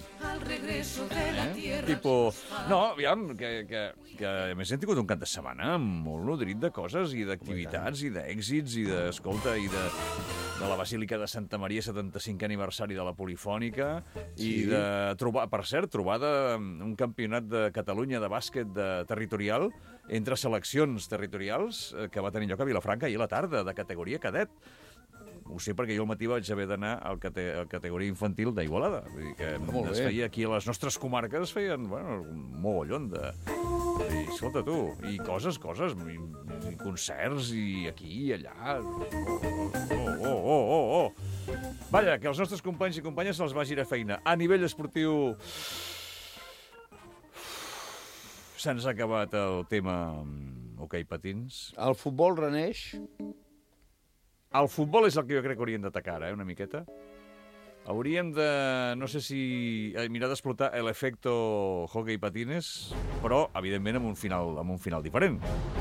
Eh? Tipo... No, aviam, que, que, que a més hem tingut un cap de setmana molt nodrit de coses i d'activitats i d'èxits i d'escolta i de, de la Basílica de Santa Maria, setanta-cinquè aniversari de la Polifònica i sí. de trobar, per cert, trobada un campionat de Catalunya de bàsquet de territorial entre seleccions territorials que va tenir lloc a Vilafranca ahir a la tarda, de categoria cadet. Ho sé perquè jo al matí vaig haver d'anar al cate a categoria infantil d'Igualada. Vull dir que ah, es feia aquí a les nostres comarques, es feien, bueno, un mogollon de... I, escolta tu, i coses, coses, i, i concerts, i aquí i allà... Oh, oh, oh, oh, oh! Vaja, que els nostres companys i companyes se'ls vagi a feina. A nivell esportiu... Se'ns ha acabat el tema hoquei patins. El futbol reneix... El futbol és el que jo crec que hauríem d'atacar, eh, una miqueta. Hauríem de, no sé si, mirar d'explotar l'efecte hockey patines, però, evidentment, amb un final, amb un final diferent.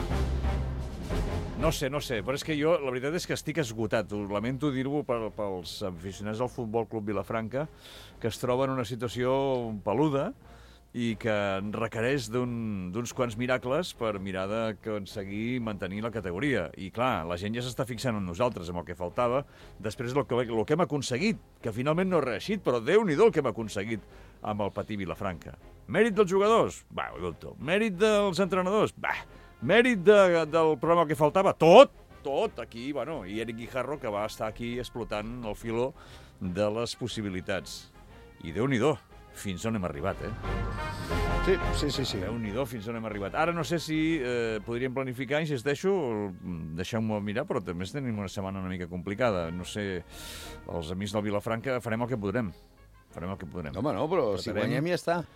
No sé, no sé, però és que jo, la veritat és que estic esgotat. Ho lamento dir-ho pels aficionats del Futbol Club Vilafranca, que es troben en una situació peluda, i que requereix d'uns un, quants miracles per mirar d'aconseguir mantenir la categoria. I clar, la gent ja s'està fixant en nosaltres, amb el que faltava, després el que, el que hem aconseguit, que finalment no ha reeixit, però Déu-n'hi-do el que hem aconseguit amb el Patí Vilafranca. Mèrit dels jugadors? Va, ho dubto. Mèrit dels entrenadors? Va. Mèrit de, del programa que faltava? Tot! Tot aquí, bueno, i Eric Guijarro, que va estar aquí explotant el filó de les possibilitats. I Déu-n'hi-do. Fins on hem arribat, eh? Sí, sí, sí. sí. Déu-n'hi-do, fins on hem arribat. Ara no sé si eh, podríem planificar, insisteixo, deixeu-m'ho mirar, però també tenim una setmana una mica complicada. No sé, els amics del Vilafranca farem el que podrem. Farem el que podrem. Home, no, però si guanyem ja està.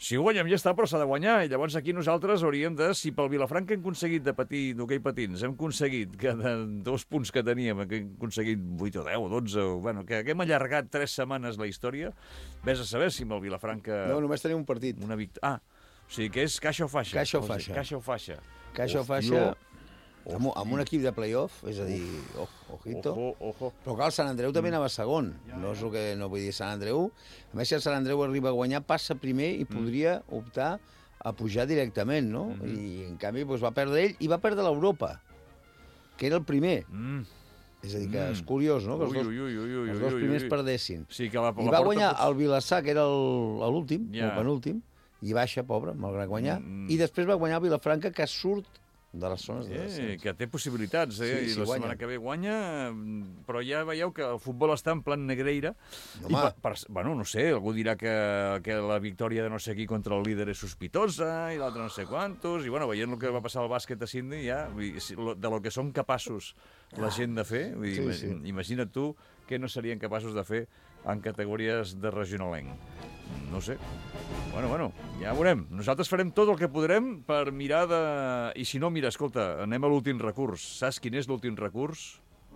Si guanyem ja està, però s'ha de guanyar. I llavors aquí nosaltres hauríem de... Si pel Vilafranca hem aconseguit de patir d'hoquei patins, hem aconseguit que de dos punts que teníem, que hem aconseguit vuit o deu o dotze, o, bueno, que hem allargat tres setmanes la història, vés a saber si amb el Vilafranca... No, només tenim un partit. Una vict... Ah, o sigui que és caixa o faixa. Caixa o faixa. Caixa o faixa. Caixa o faixa... Amb, amb un equip de play-off, és a dir, oh, ojito. Ojo, ojo. Però clar, el Sant Andreu també anava segon. No és el que no vull dir Sant Andreu. A més, si el Sant Andreu arriba a guanyar, passa primer i podria optar a pujar directament, no? Mm -hmm. I en canvi doncs, va perdre ell i va perdre l'Europa, que era el primer. Mm. És a dir, que és curiós, no? Que els dos, ui, ui, ui, ui, els dos primers ui, ui. perdessin. Sí, que la, I la va guanyar pots... el Vilassar, que era l'últim, yeah. el penúltim, i baixa, pobre, malgrat guanyar. Mm. I després va guanyar el Vilafranca, que surt de les zones de descens. Eh, que té possibilitats, eh? Sí, I sí, la guanya. setmana que ve guanya, però ja veieu que el futbol està en plan Negreira. Home. I per, per, bueno, no sé, algú dirà que, que la victòria de no sé qui contra el líder és sospitosa i l'altre no sé quantos, i bueno, veient el que va passar al bàsquet a Sydney, ja, de lo que són capaços la gent de fer, vull dir, sí, sí. Imagina't tu què no serien capaços de fer en categories de regionalenc. No sé. Bueno, bueno, ja veurem. Nosaltres farem tot el que podrem per mirar de... I si no, mira, escolta, anem a l'últim recurs. Saps quin és l'últim recurs?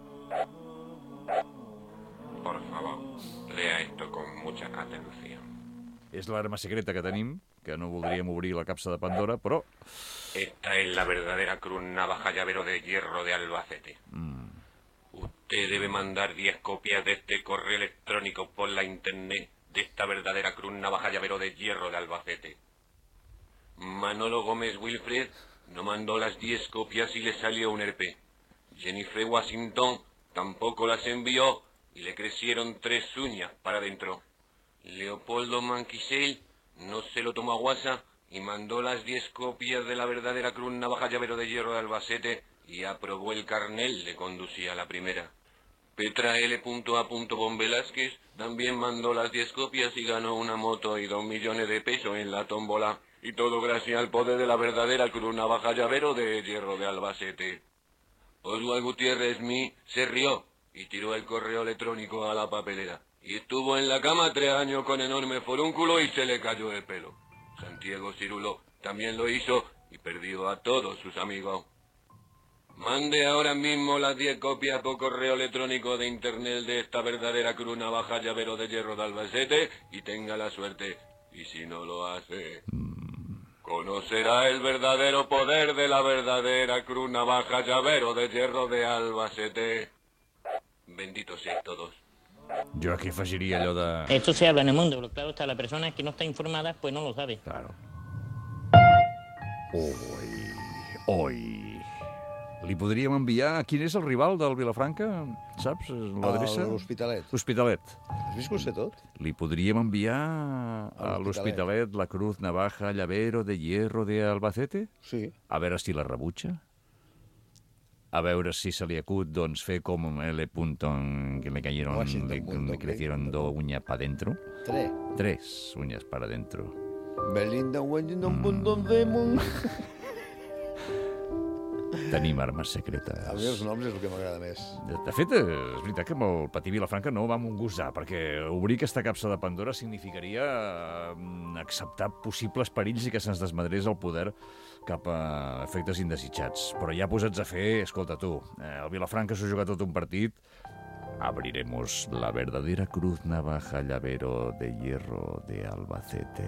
Por favor, lea esto con mucha atención. És l'arma secreta que tenim, que no voldríem obrir la capsa de Pandora, però... Esta es la verdadera cruz navaja llavero de hierro de Albacete. Mm. Usted debe mandar diez copias de este correo electrónico por la internet de esta verdadera cruz navaja llavero de hierro de Albacete. Manolo Gómez Wilfred no mandó las diez copias y le salió un herpes. Jennifer Washington tampoco las envió y le crecieron tres uñas para adentro. Leopoldo Manquisel no se lo tomó a guasa y mandó las diez copias de la verdadera cruz navaja llavero de hierro de Albacete y aprobó el carnel de conducir a la primera. Petra L. A. Velázquez también mandó las diez copias y ganó una moto y dos millones de pesos en la tómbola. Y todo gracias al poder de la verdadera cruz navaja llavero de hierro de Albacete. Oswald Gutiérrez Mí se rió y tiró el correo electrónico a la papelera. Y estuvo en la cama tres años con enorme forúnculo y se le cayó el pelo. Santiago Cirulo también lo hizo y perdió a todos sus amigos. Mande ahora mismo las diez copias por correo electrónico de internet de esta verdadera cruz navaja llavero de hierro de Albacete y tenga la suerte. Y si no lo hace, conocerá el verdadero poder de la verdadera cruz navaja llavero de hierro de Albacete. Benditos sean todos. Jo aquí afegiria allò de... Esto se habla en el mundo, pero claro está, la persona que no está informada pues no lo sabe. Claro. Oi, oi. Li podríem enviar... Quin és el rival del Vilafranca? Saps? L'adreça? L'Hospitalet. L'Hospitalet. Has vist que ho sé tot? Li podríem enviar a l'Hospitalet la cruz navaja llavero de hierro de Albacete? Sí. A veure si la rebutja. A veure si se li acut, doncs, fer com L. que le cayeron, le, le crecieron dos uñas para adentro. Tres. Tres uñas para adentro. Belinda, Wellington, Bundon, Demon... Tenim armes secretes. A mi els noms és el que m'agrada més. De, de fet, és veritat que amb el Patí Vilafranca no vam gosar, perquè obrir aquesta capsa de Pandora significaria acceptar possibles perills i que se'ns desmadrés el poder cap a efectes indesitjats. Però ja posats a fer, escolta tu, eh, el Vilafranca s'ha jugat tot un partit, abriremos la verdadera cruz navaja llavero de hierro de Albacete.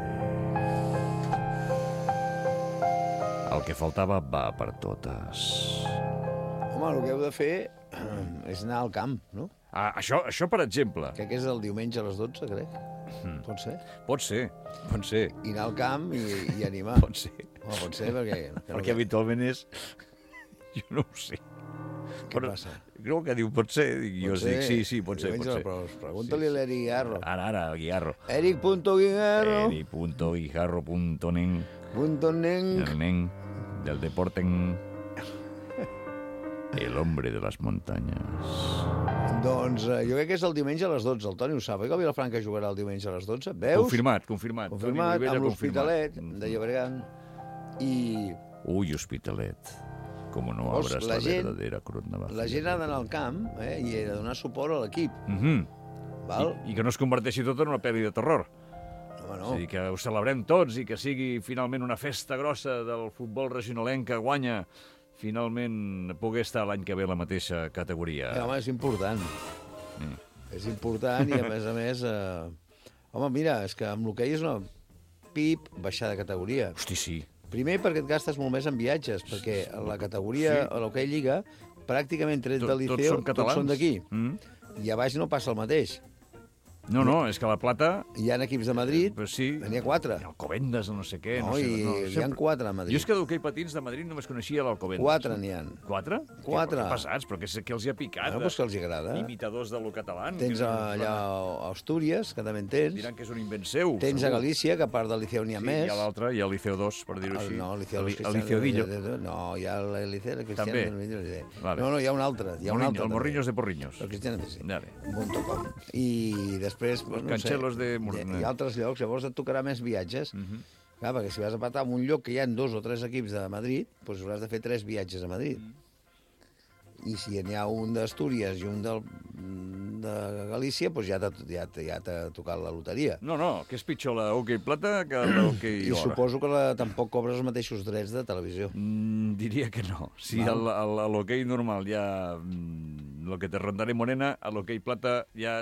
El que faltava va per totes. Home, el que heu de fer és anar al camp, no? Ah, això, això, per exemple. Crec que és el diumenge a les dotze, crec. Mm. Pot ser? Pot ser, pot ser. I anar al camp i, i animar. Pot ser. Home, pot ser, perquè... Perquè no habitualment és... Jo no ho sé. Què però, passa? Creu que diu pot ser, i jo ser. dic sí, sí, pot ser, pot ser. Però pregunta-li sí, a l'Eric Guijarro. Ara, ara, el Guijarro. Eric punto Guijarro. Eric punto Guijarro punto nen. Punto nen. El nen del deporte en... El hombre de les muntanyes. Doncs eh, jo crec que és el diumenge a les dotze. El Toni ho sap, eh, que el Vilafranca jugarà el diumenge a les dotze. Veus? Confirmat, confirmat. Confirmat, Rivera, amb l'Hospitalet de Llobregat. I... Ui, Hospitalet. Com no obres la, la gent, verdadera cruz navaja. La gent ha d'anar al camp eh, i ha de donar suport a l'equip. Mm -hmm. Val? I, I que no es converteixi tot en una pel·li de terror. Home, Bueno. És a dir, que ho celebrem tots i que sigui finalment una festa grossa del futbol regionalenc que guanya finalment poder estar l'any que ve a la mateixa categoria. Eh, home, és important. Mm. És important i, a més a més... Eh... Home, mira, és que amb l'hoquei és una pip baixar de categoria. Hosti, sí. Primer perquè et gastes molt més en viatges, perquè la categoria, sí. l'hoquei Lliga, pràcticament tret del Liceu, tots, tots són d'aquí. Mm. I a baix no passa el mateix. No, no, és que la Plata... Hi ha equips de Madrid, pues sí. n'hi ha quatre. I Alcobendas, no sé què. No, no sé, i no, hi ha quatre a Madrid. Jo és que d'hoquei patins de Madrid només coneixia l'Alcobendas. Quatre n'hi ha. Quatre? Quatre. Que passats, però què, què els hi ha picat? Bueno, doncs que els agrada. Imitadors de lo català. Tens que... allà a Astúries, que també en tens. Diran que és un invent seu. Tens segur. a Galícia, que a part del Liceu n'hi ha sí, més. I a l'altre, i al Liceu dos, per dir-ho així. No, el Liceu el, el Liceudillo. No, hi ha el Liceu, el Cristiano. També. Vale. No, no, hi ha un altre. Hi ha un altre el Morriños de Porriños. El Cristiano, sí. Vale. .com. I després, pues, no Cancelos sé, de... hi ha altres llocs, llavors et tocarà més viatges. Uh -huh. Clar, perquè si vas a patar en un lloc que hi ha dos o tres equips de Madrid, doncs hauràs de fer tres viatges a Madrid. Uh -huh. I si n'hi ha un d'Astúries i un del, de Galícia, doncs ja t'ha ja, ja tocat la loteria. No, no, que és pitjor l'hoquei plata que l'hoquei I hora. suposo que la, tampoc cobres els mateixos drets de televisió. Mm, diria que no. Si a l'hoquei normal ja... lo que te rondaré morena, a l'hoquei plata ja...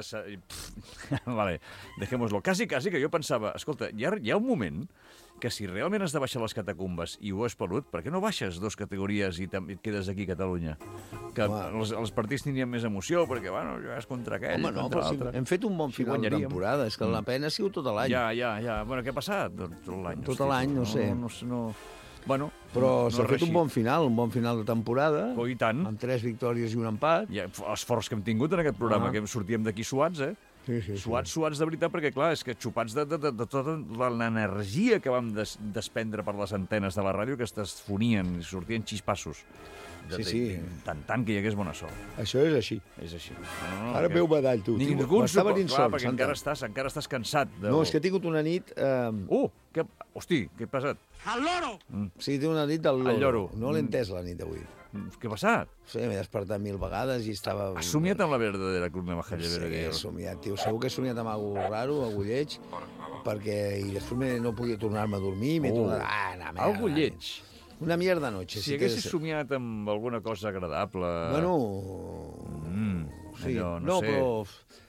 vale, dejémoslo. Quasi, quasi que jo pensava, escolta, hi ha, hi ha un moment que si realment has de baixar les catacumbes i ho has pelut, per què no baixes dos categories i, i et quedes aquí a Catalunya? Que els, els partits tindrien més emoció, perquè, bueno, jugues contra aquell, Home, no, contra però l'altre. Si hem fet un bon final si de temporada, és que la pena ha sigut tot l'any. Ja, ja, ja. Bueno, què ha passat tot l'any? Tot l'any, no sé. No, no, no... Bueno, però no, s'ha no fet un bon final, un bon final de temporada. Oh, i tant. Amb tres victòries i un empat. I esforç que hem tingut en aquest programa, ah. que sortíem d'aquí suats, eh? Sí, sí, suats, sí. suats de veritat, perquè, clar, és que xupats de, de, de, de tota l'energia que vam des, desprendre per les antenes de la ràdio, que es desfonien i sortien xispassos. De, sí, sí. Tant, tant que hi hagués bona sort. Això és així. És així. No, no, Ara que... veu badall, tu. Ningú s'ho pot, clar, perquè encara estàs, encara estàs cansat. De... No, és que he tingut una nit... Eh... Uh, que... hosti, què ha passat? Al loro! Mm. Sí, he tingut una nit del loro. lloro. No l'he entès, la nit d'avui. Què ha passat? Sí, m'he despertat mil vegades i estava... Has somiat amb la verdadera Cruz Navaja Llavero? Sí, he somiat, tio. Segur que he somiat amb algú raro, algú lleig, perquè i després no podia tornar-me a dormir, m'he oh. tornat... Ah, una merda. Algú lleig? Una mierda noche. Si, si haguessis somiat amb alguna cosa agradable... Bueno... Mm, sí, allò, no, no sé. però...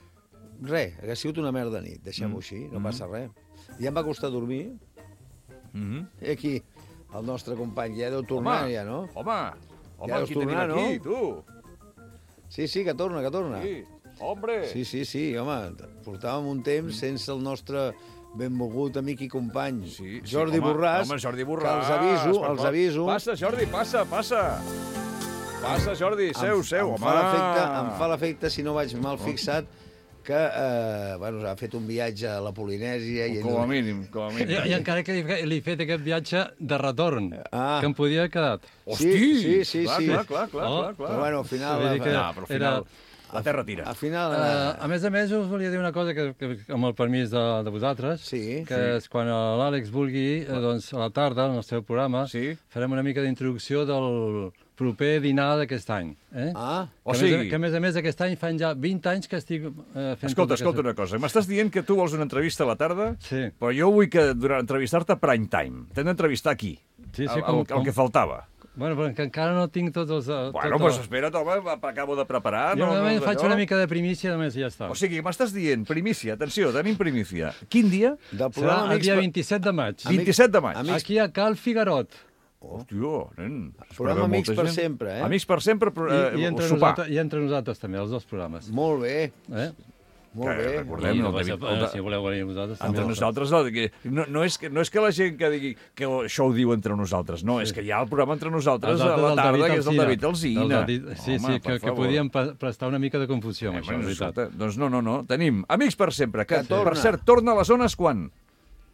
Res, hagués sigut una merda nit, deixem-ho mm. així, no mm. passa res. Ja em va costar dormir. Mm -hmm. I aquí, el nostre company ja deu tornar, home, ja, no? Home, home, ja qui tenim aquí, no? tu? Sí, sí, que torna, que torna. Sí, hombre. Sí, sí, sí, home, portàvem un temps mm. sense el nostre benvolgut amic i company, sí, sí, Jordi home, Borràs, home, Jordi Borràs, que els aviso, per els favor. aviso... Passa, Jordi, passa, passa. Passa, Jordi, seu, em, seu, em home. Fa em fa l'efecte, si no vaig mal fixat, que eh, bueno, ha fet un viatge a la Polinèsia... I com a mínim, com a mínim. I, i encara que li, li he fet aquest viatge de retorn, ah. que em podia haver quedat. Hosti! Sí, sí, clar, sí. Clar, clar, clar, oh. clar, clar. Però bueno, al final... Sí, que ah, però al final... Era... La terra tira. Al final... Uh, a més a més, us volia dir una cosa, que, que amb el permís de, de vosaltres, sí, que sí. és quan l'Àlex vulgui, eh, doncs, a la tarda, en el seu programa, sí. farem una mica d'introducció del proper dinar d'aquest any. Eh? Ah, que, o sigui... a més, que a més a més aquest any fan ja vint anys que estic eh, fent... Escolta, escolta una cosa. M'estàs dient que tu vols una entrevista a la tarda, sí. però jo vull que durant entrevistar-te prime time. T'hem d'entrevistar aquí, sí, sí, el, com, el, el com... que faltava. Bueno, però que encara no tinc tots els... Bueno, tot doncs el... espera't, home, acabo de preparar. Jo no, només no, faig allò. una mica de primícia, només i ja està. O sigui, m'estàs dient, primícia, atenció, tenim primícia. Quin dia? Serà el dia vint-i-set de maig. vint-i-set de maig. Amics... Aquí a Cal Figarot. Hòstia, nen. Programa Amics per sempre, eh? Amics per sempre, eh, I, i, entre sopar. I entre nosaltres també, els dos programes. Molt bé. Eh? Molt que, bé. Recordem, no, el David, el de... Si voleu venir vosaltres... Entre també. nosaltres, no, no, no, és que, no és que la gent que digui que això ho diu entre nosaltres, no, sí. És que hi ha el programa entre nosaltres a la tarda, que és el David Alsina. Sí, sí, que, que podíem prestar una mica de confusió amb eh, això, bueno, en veritat. Escolta, doncs no, no, no, tenim Amics per sempre, que, que per cert, torna a les zones quan?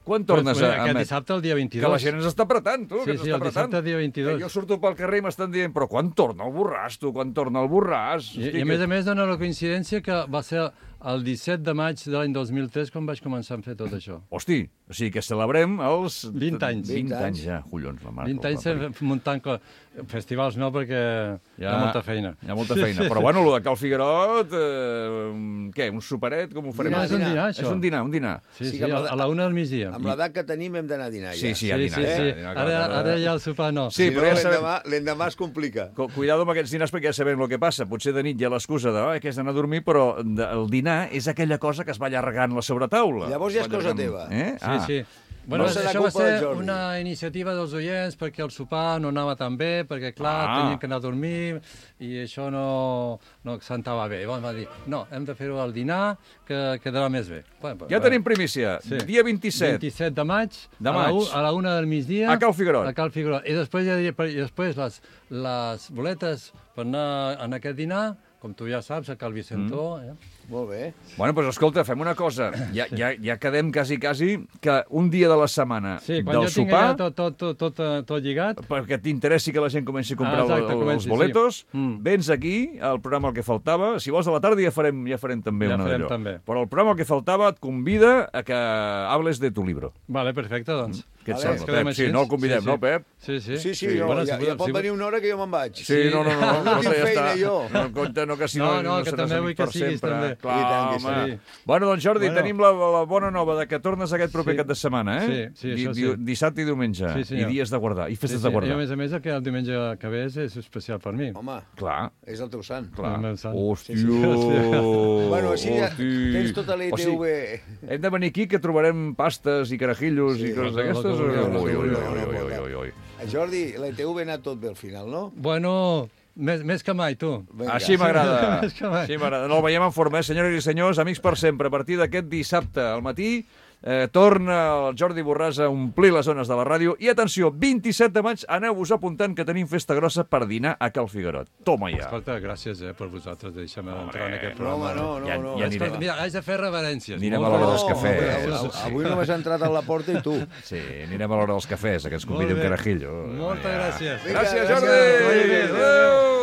quan tornes pues, a... Aquest a dissabte, el dia vint-i-dos. Que la gent ens està apretant, tu. Sí, que sí, el dissabte, el dia vint-i-dos. Que jo surto pel carrer i m'estan dient, però quan torna el Borràs, tu? Quan torna el Borràs? I, I a més a més dona la coincidència que va ser el disset de maig de l'any dos mil tres quan vaig començar a fer tot això. Hosti, o sigui que celebrem els... vint anys. vint anys ja, collons, la mare. vint anys muntant festivals no, perquè hi ha molta feina. Hi ha molta feina, però bueno, el de Cal Figuerot, eh, què, un superet, com ho farem? Dinar, és un dinar, això. És un dinar, un dinar. Sí, sí, sí, a la una del migdia. Amb l'edat que tenim hem d'anar a dinar ja. Sí, sí, a dinar. Sí, sí, sí. Ara, ara ja el sopar no. Sí, però si no, l'endemà es complica. Cuidado amb aquests dinars perquè ja sabem el que passa. Potser de nit hi ha l'excusa de que has d'anar a dormir, però el dinar és aquella cosa que es va allargant la sobretaula. Llavors ja és cosa teva. Eh? Sí, ah. sí. Bueno, no això va ser una iniciativa dels oients perquè el sopar no anava tan bé, perquè, clar, ah. tenien que anar a dormir i això no, no sentava bé. Llavors va dir, no, hem de fer-ho al dinar, que quedarà més bé. Bueno, ja bueno. tenim primícia. Sí. Dia vint-i-set. vint-i-set de maig, de maig. A, la, a la una del migdia. A Cal Figuerot. A Cal Figuerot. I després, i després les, les boletes per anar en aquest dinar, com tu ja saps, a Cal Vicentó. Mm. Eh? Molt bé. Bueno, doncs escolta, fem una cosa. Ja, ja, ja quedem quasi, quasi que un dia de la setmana sí, quan del jo tinc sopar... Ja tot, tot, tot, tot, tot lligat... Perquè t'interessi que la gent comenci a comprar ah, exacte, el, comenci, els boletos, sí. mm. vens aquí, al programa El que faltava. Si vols a la tarda ja farem, ja farem també ja una farem d'allò. També. Però el programa El que faltava et convida a que hables de tu libro. Vale, perfecte, doncs. Què et sembla, Pep? Sí, no el convidem, sí, sí. no, Pep? Sí, sí. Sí, sí, sí. Bueno, ja, si ja pot si venir una hora que jo me'n vaig. Sí, sí, no, no, no. No, no tinc feina, jo. No, compte, no, que si no, no, no, no que seràs també vull que siguis, també. Clar, home. Sí. Bueno, doncs, Jordi, bueno. tenim la, la bona nova de que tornes aquest proper sí. cap de setmana, eh? Sí, sí, això sí. Di, dissabte i diumenge. Sí, I dies de guardar, i festes sí, sí. de guardar. I a més a més, que el diumenge que ve és, és especial per mi. Home, clar. És el teu sant. Clar. El meu sant. Hòstia. Sí, sí. Bueno, així ja tens tota l'E T V. O sigui, hem de venir aquí que trobarem pastes i carajillos sí, i coses d'aquestes? Ui, ui, ui, ui. Jordi, l'E T V ha anat tot bé al final, no? Bueno... Més, més que mai, tu. Venga. Així m'agrada. Així m'agrada. No el veiem en forma, eh? Senyores i senyors, amics per sempre. A partir d'aquest dissabte al matí eh, torna el Jordi Borràs a omplir les zones de la ràdio. I atenció, vint-i-set de maig, aneu-vos apuntant que tenim festa grossa per dinar a Cal Figuerot. Toma ja. Escolta, gràcies eh, per vosaltres de deixar-me entrar en aquest programa. No, no, no. Ja, no. ja Escolta, mira, haig de fer reverències. Anirem a l'hora dels cafès. No, avui, avui només ha entrat a la porta i tu. Sí, anirem a l'hora dels cafès, que ens convidi un carajillo. Moltes gràcies. Gràcies, Jordi! Adéu!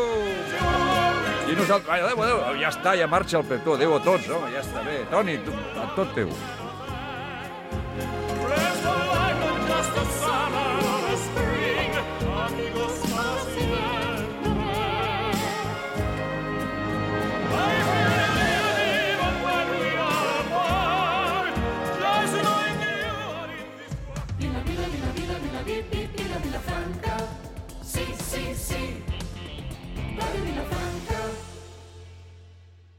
I nosaltres... Adéu, adéu, ja està, ja marxa el Pep. Adéu a tots, home, ja està bé. Toni, tot teu.